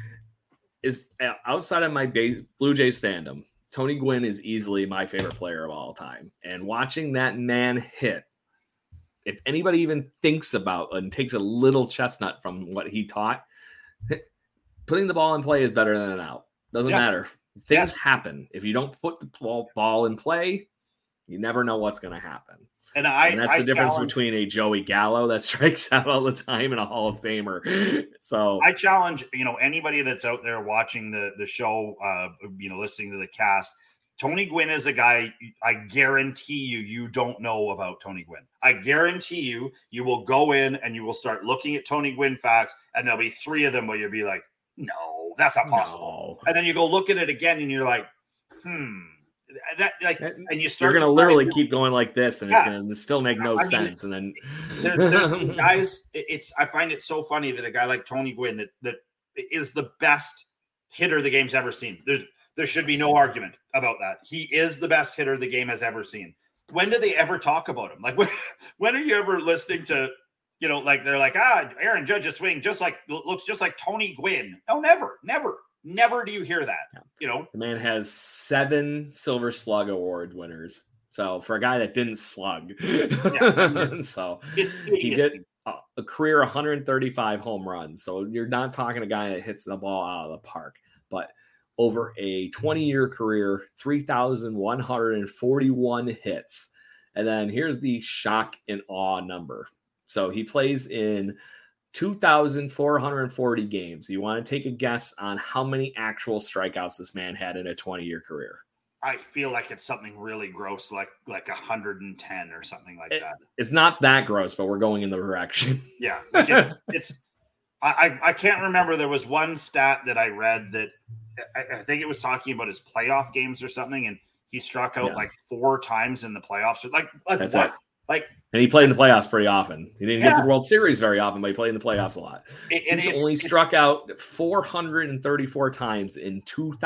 outside of my Blue Jays fandom. Tony Gwynn is easily my favorite player of all time. And watching that man hit, if anybody even thinks about and takes a little chestnut from what he taught, putting the ball in play is better than an out. Doesn't matter. Things happen. If you don't put the ball in play, you never know what's going to happen. And that's the difference between a Joey Gallo that strikes out all the time and a Hall of Famer. So I challenge, anybody that's out there watching the show, listening to the cast. Tony Gwynn is a guy, I guarantee you don't know about Tony Gwynn. I guarantee you will go in and you will start looking at Tony Gwynn facts, and there'll be 3 of them where you'll be like, no, that's not possible. No. And then you go look at it again and you're like, and you start. You're going to literally keep going like this, and it's going to still make no sense. And then there's guys. I find it so funny that a guy like Tony Gwynn that is the best hitter the game's ever seen. There should be no argument about that. He is the best hitter the game has ever seen. When do they ever talk about him? Like when are you ever listening to? They're like, Aaron Judge's swing looks just like Tony Gwynn. No, never do you hear that. The man has 7 Silver Slug Award winners. So for a guy that didn't slug, so he did a career 135 home runs. So you're not talking a guy that hits the ball out of the park, but over a 20-year career, 3,141 hits. And then here's the shock and awe number. So he plays in 2,440 games. You want to take a guess on how many actual strikeouts this man had in a 20-year career? I feel like it's something really gross, like 110 or something like that. It's not that gross, but we're going in the direction. Yeah. I can't remember. There was one stat that I read that I think it was talking about his playoff games or something, and he struck out 4 times in the playoffs. Like that's what? It. Like, and he played in the playoffs pretty often. He didn't get to the World Series very often, but he played in the playoffs a lot. He's only struck out 434 times in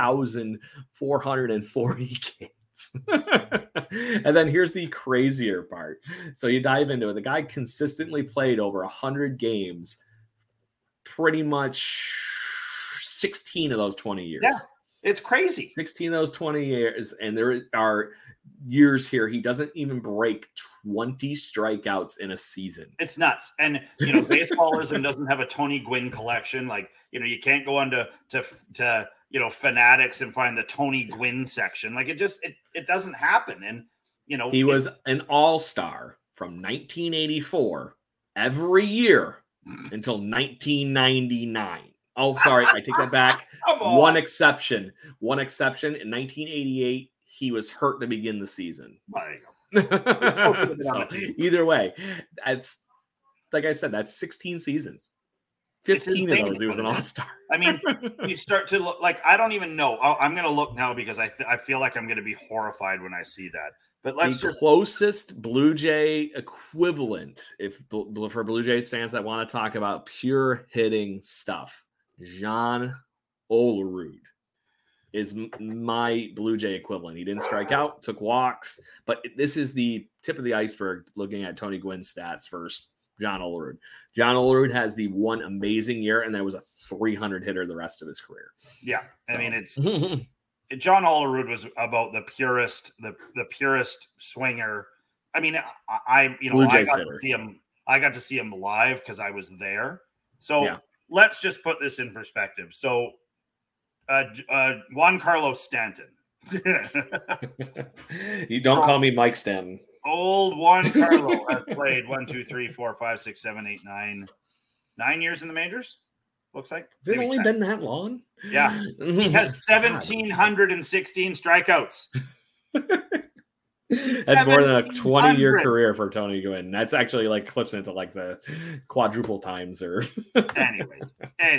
2,440 games. And then here's the crazier part. So you dive into it. The guy consistently played over 100 games, pretty much 16 of those 20 years. Yeah, it's crazy. 16 of those 20 years. And there are years here he doesn't even break 20 strikeouts in a season. It's nuts. And baseballism doesn't have a Tony Gwynn collection. Like, you can't go on to Fanatics and find the Tony Gwynn section. Like, it doesn't happen. And he was an all-star from 1984 every year until 1999. Oh, sorry, I take that back. One exception. In 1988, he was hurt to begin the season. So, either way, that's, like I said, that's 16 seasons. 15 of those, he was an all-star. I mean, you start to look like, I don't even know. I'm going to look now because I feel like I'm going to be horrified when I see that. But closest Blue Jay equivalent, for Blue Jays fans that want to talk about pure hitting stuff, John Olerud is my Blue Jay equivalent. He didn't strike out, took walks, but this is the tip of the iceberg looking at Tony Gwynn's stats versus John Olerud. John Olerud has the one amazing year, and there was a 300 hitter the rest of his career. Yeah. So. I mean, it's John Olerud was about the purest swinger. I mean, I got to see him live because I was there. So let's just put this in perspective. So Juan Carlos Stanton, You don't call me Mike Stanton. Old Juan Carlo has played 1, 2, 3, 4, 5, 6, 7, 8, 9 years in the majors. Looks like. Has it only been that long? Yeah. He has 1,716 strikeouts. That's more than a 20-year career for Tony Gwynn. That's actually like clips into like the quadruple times or anyways.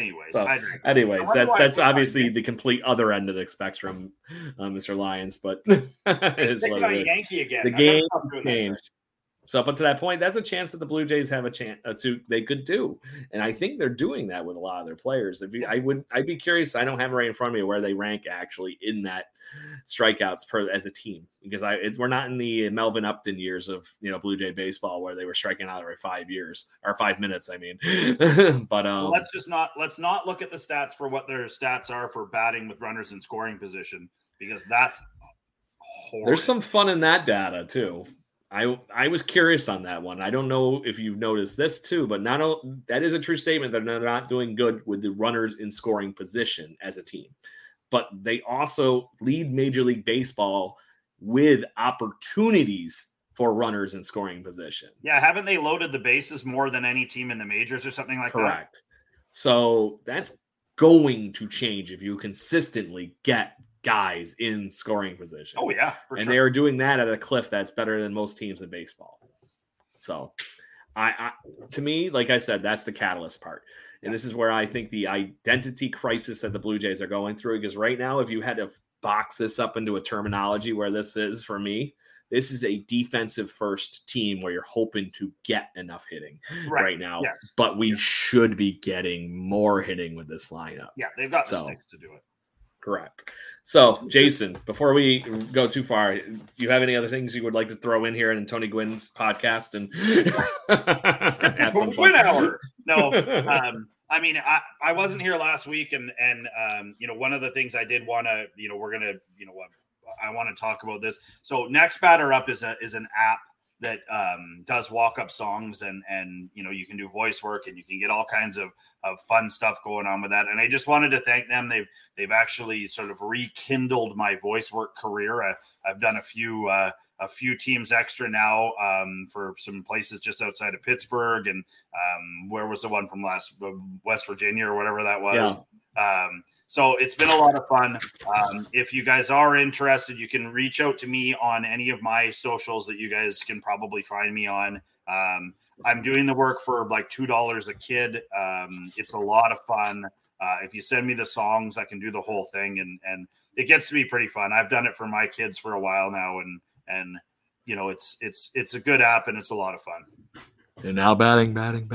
That's obviously the complete other end of the spectrum, Mr. Lyons, but it's what it is. Yankee again. The game changed. So up to that point, that's a chance that the Blue Jays have a chance they could do, and I think they're doing that with a lot of their players. I'd be curious. I don't have it right in front of me where they rank actually in that strikeouts as a team, because we're not in the Melvin Upton years of Blue Jay baseball where they were striking out every 5 years or 5 minutes. I mean, but let's not look at the stats for what their stats are for batting with runners in scoring position, because that's horrid. There's some fun in that data too. I was curious on that one. I don't know if you've noticed this too, but that is a true statement that they're not doing good with the runners in scoring position as a team. But they also lead Major League Baseball with opportunities for runners in scoring position. Yeah, haven't they loaded the bases more than any team in the majors or something like that? Correct. So that's going to change if you consistently get guys in scoring position. Oh yeah, and they are doing that at a cliff that's better than most teams in baseball. So I to me, like I said, that's the catalyst part. And this is where I think the identity crisis that the Blue Jays are going through, because right now, if you had to box this up into a terminology where this is for me, this is a defensive first team where you're hoping to get enough hitting right now. Yes. But we should be getting more hitting with this lineup. Yeah, they've got the sticks to do it. Correct. So, Jason, before we go too far, do you have any other things you would like to throw in here in Tony Gwynn's podcast and have some fun? Hour. No, I mean, I wasn't here last week, and one of the things I did want to, we're gonna, I want to talk about this. So, Next Batter Up is an app that does walk-up songs, and you can do voice work, and you can get all kinds of fun stuff going on with that. And I just wanted to thank them. They've actually sort of rekindled my voice work career. I've done a few teams extra now for some places just outside of Pittsburgh, and where was the one from West Virginia or whatever that was. Yeah. So it's been a lot of fun. If you guys are interested, you can reach out to me on any of my socials that you guys can probably find me on. I'm doing the work for like $2 a kid. It's a lot of fun. If you send me the songs, I can do the whole thing, and it gets to be pretty fun. I've done it for my kids for a while now, and it's a good app, and it's a lot of fun. And now batting.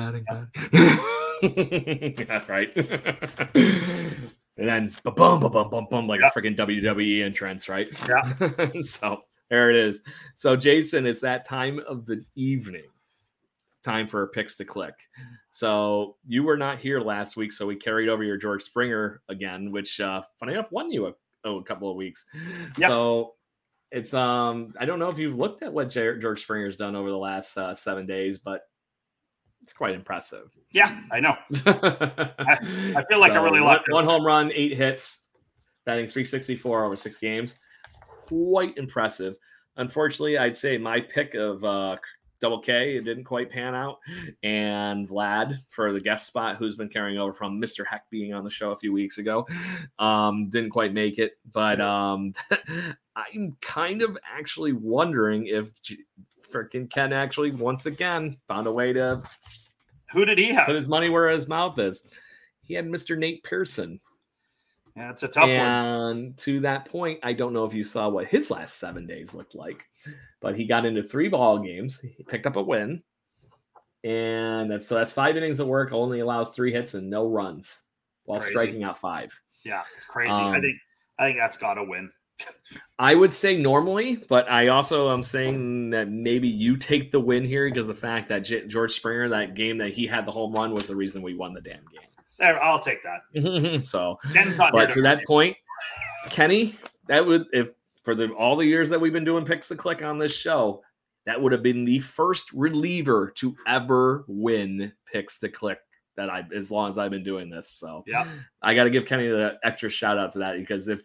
Yeah, right. And then ba-bum, like a freaking WWE entrance, right? Yeah. So there it is. So Jason, it's that time of the evening. Time for picks to click. So you were not here last week, so we carried over your George Springer again, which funny enough won you a couple of weeks. Yep. So it's I don't know if you've looked at what George Springer's done over the last 7 days, but it's quite impressive. Yeah, I know. I feel like I really like it. 1 home run, 8 hits, batting .364 over 6 games. Quite impressive. Unfortunately, I'd say my pick of Double K, it didn't quite pan out. And Vlad for the guest spot, who's been carrying over from Mr. Heck being on the show a few weeks ago, didn't quite make it. But I'm kind of actually wondering if freaking Ken actually once again found a way to. Who did he have? Put his money where his mouth is. He had Mr. Nate Pearson. Yeah, it's a tough one. And to that point, I don't know if you saw what his last 7 days looked like, but he got into 3 ball games. He picked up a win. And that's 5 innings of work, only allows 3 hits and no runs while striking out 5. Yeah, it's crazy. I think that's got to win. I would say normally, but I also am saying that maybe you take the win here because the fact that George Springer, that game that he had the home run, was the reason we won the damn game. There, I'll take that. So, but to that point, Kenny, that would, if for all the years that we've been doing picks to click on this show, that would have been the first reliever to ever win picks to click as long as I've been doing this. So yeah, I got to give Kenny the extra shout out to that, because if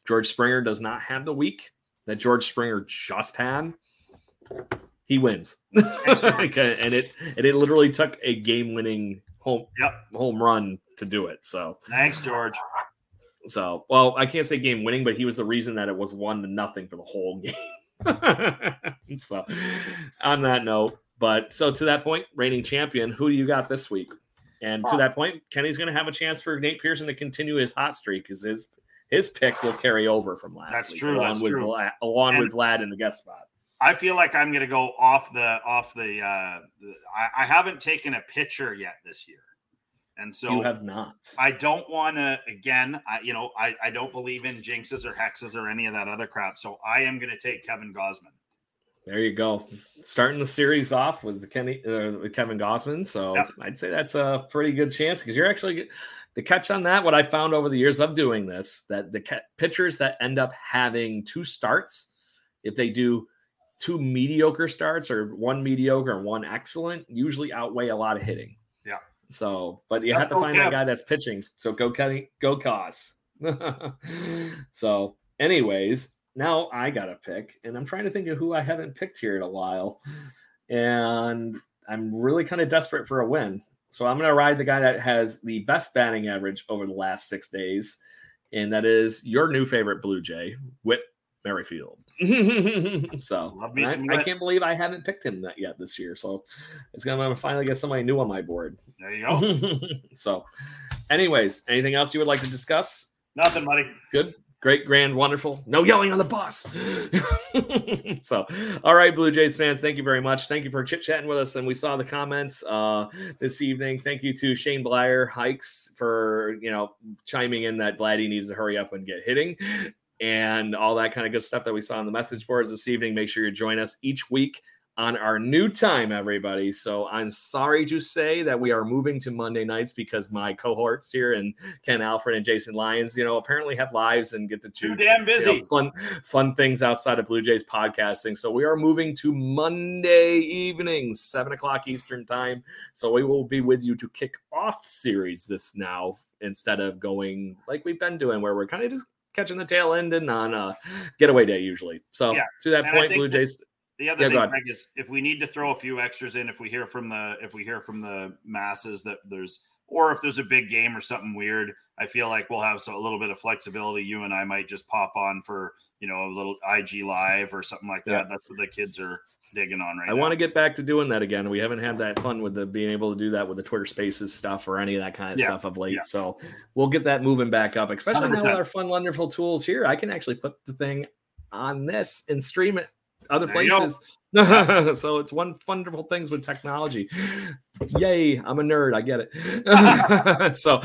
George Springer does not have the week that George Springer just had, he wins. And it literally took a game-winning home run to do it. So thanks, George. So, well, I can't say game-winning, but he was the reason that it was 1-0 for the whole game. So, on that note, so to that point, reigning champion, who do you got this week? And to that point, Kenny's going to have a chance for Nate Pearson to continue his hot streak because his pick will carry over from last week. That's true. Along with Vlad in the guest spot. I feel like I'm going to go off the. I haven't taken a pitcher yet this year, and so you have not. I don't want to. Again, I don't believe in jinxes or hexes or any of that other crap. So I am going to take Kevin Gausman. There you go. Starting the series off with Kevin Gausman. So I'd say that's a pretty good chance because you're actually the catch on that. What I found over the years of doing this, that the pitchers that end up having 2 starts, if they do 2 mediocre starts or 1 mediocre and 1 excellent, usually outweigh a lot of hitting. Yeah. So, but you have to find that guy that's pitching. So go Kenny, go Cos. So anyways, now I got to pick, and I'm trying to think of who I haven't picked here in a while. And I'm really kind of desperate for a win. So I'm going to ride the guy that has the best batting average over the last 6 days. And that is your new favorite Blue Jay, Whit Merrifield. So I can't believe I haven't picked him yet this year. So it's going to finally get somebody new on my board. There you go. So anyways, anything else you would like to discuss? Nothing, buddy. Good. Great, grand, wonderful. No yelling on the bus. So, all right, Blue Jays fans, thank you very much. Thank you for chit-chatting with us. And we saw the comments this evening. Thank you to Shane Blyer Hikes for, chiming in that Vladdy needs to hurry up and get hitting and all that kind of good stuff that we saw on the message boards this evening. Make sure you join us each week on our new time, everybody. So I'm sorry to say that we are moving to Monday nights because my cohorts here and Ken Alfred and Jason Lyons, apparently have lives and get to choose too damn busy fun things outside of Blue Jays podcasting. So we are moving to Monday evenings, 7:00 Eastern time. So we will be with you to kick off series this now instead of going like we've been doing where we're kind of just catching the tail end and on a getaway day usually. So to that point, Blue Jays. The other thing, Greg, is if we need to throw a few extras in, if we hear from the masses that if there's a big game or something weird, I feel like we'll have a little bit of flexibility. You and I might just pop on for, a little IG live or something like that. Yeah. That's what the kids are digging on right now. I want to get back to doing that again. We haven't had that fun with being able to do that with the Twitter Spaces stuff or any of that kind of stuff of late. Yeah. So we'll get that moving back up, especially 100%. Now with our fun, wonderful tools here. I can actually put the thing on this and stream it other places. So it's one wonderful things with technology. Yay, I'm a nerd. I get it. So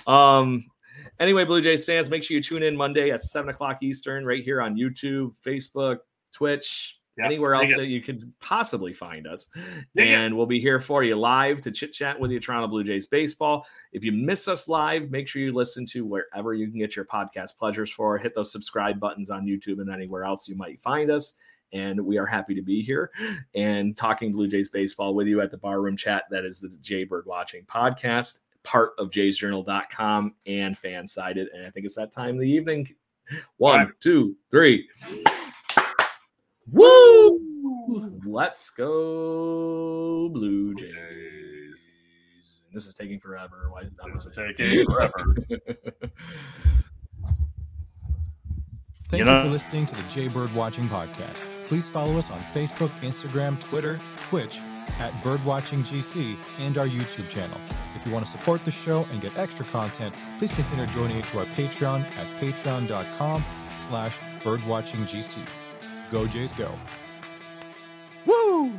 anyway, Blue Jays fans, make sure you tune in Monday at 7:00 Eastern right here on YouTube, Facebook, Twitch, anywhere else that you could possibly find us. And we'll be here for you live to chit chat with you, Toronto Blue Jays baseball. If you miss us live, make sure you listen to wherever you can get your podcast pleasures for. Hit those subscribe buttons on YouTube and anywhere else you might find us. And we are happy to be here and talking Blue Jays baseball with you at the Barroom Chat. That is the Jay Bird Watching podcast, part of jaysjournal.com and Fansided. And I think it's that time of the evening. 1, 2, 3. Woo! Let's go, Blue Jays. This is taking forever. Why is it taking forever? Thank you for listening to the Jay Bird Watching Podcast. Please follow us on Facebook, Instagram, Twitter, Twitch at BirdwatchingGC and our YouTube channel. If you want to support the show and get extra content, please consider joining to our Patreon at patreon.com/birdwatchinggc. Go Jays go. Woo!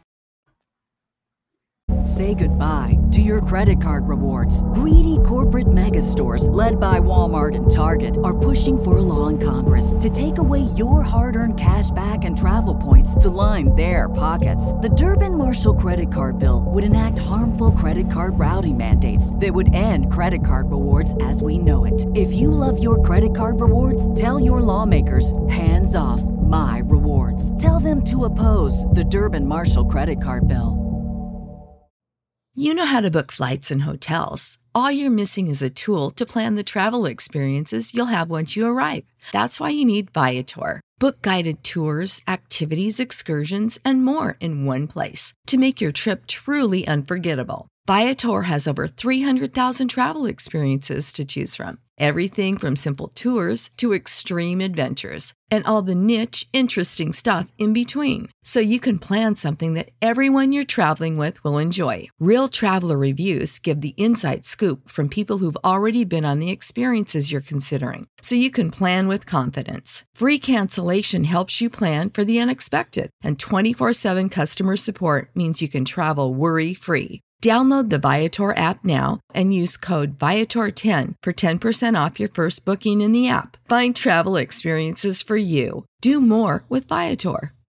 Say goodbye to your credit card rewards. Greedy corporate mega stores, led by Walmart and Target, are pushing for a law in Congress to take away your hard-earned cash back and travel points to line their pockets. The Durbin-Marshall credit card bill would enact harmful credit card routing mandates that would end credit card rewards as we know it. If you love your credit card rewards, tell your lawmakers, hands off my rewards. Tell them to oppose the Durbin-Marshall credit card bill. You know how to book flights and hotels. All you're missing is a tool to plan the travel experiences you'll have once you arrive. That's why you need Viator. Book guided tours, activities, excursions, and more in one place to make your trip truly unforgettable. Viator has over 300,000 travel experiences to choose from. Everything from simple tours to extreme adventures and all the niche, interesting stuff in between. So you can plan something that everyone you're traveling with will enjoy. Real traveler reviews give the inside scoop from people who've already been on the experiences you're considering. So you can plan with confidence. Free cancellation helps you plan for the unexpected. And 24/7 customer support means you can travel worry-free. Download the Viator app now and use code Viator10 for 10% off your first booking in the app. Find travel experiences for you. Do more with Viator.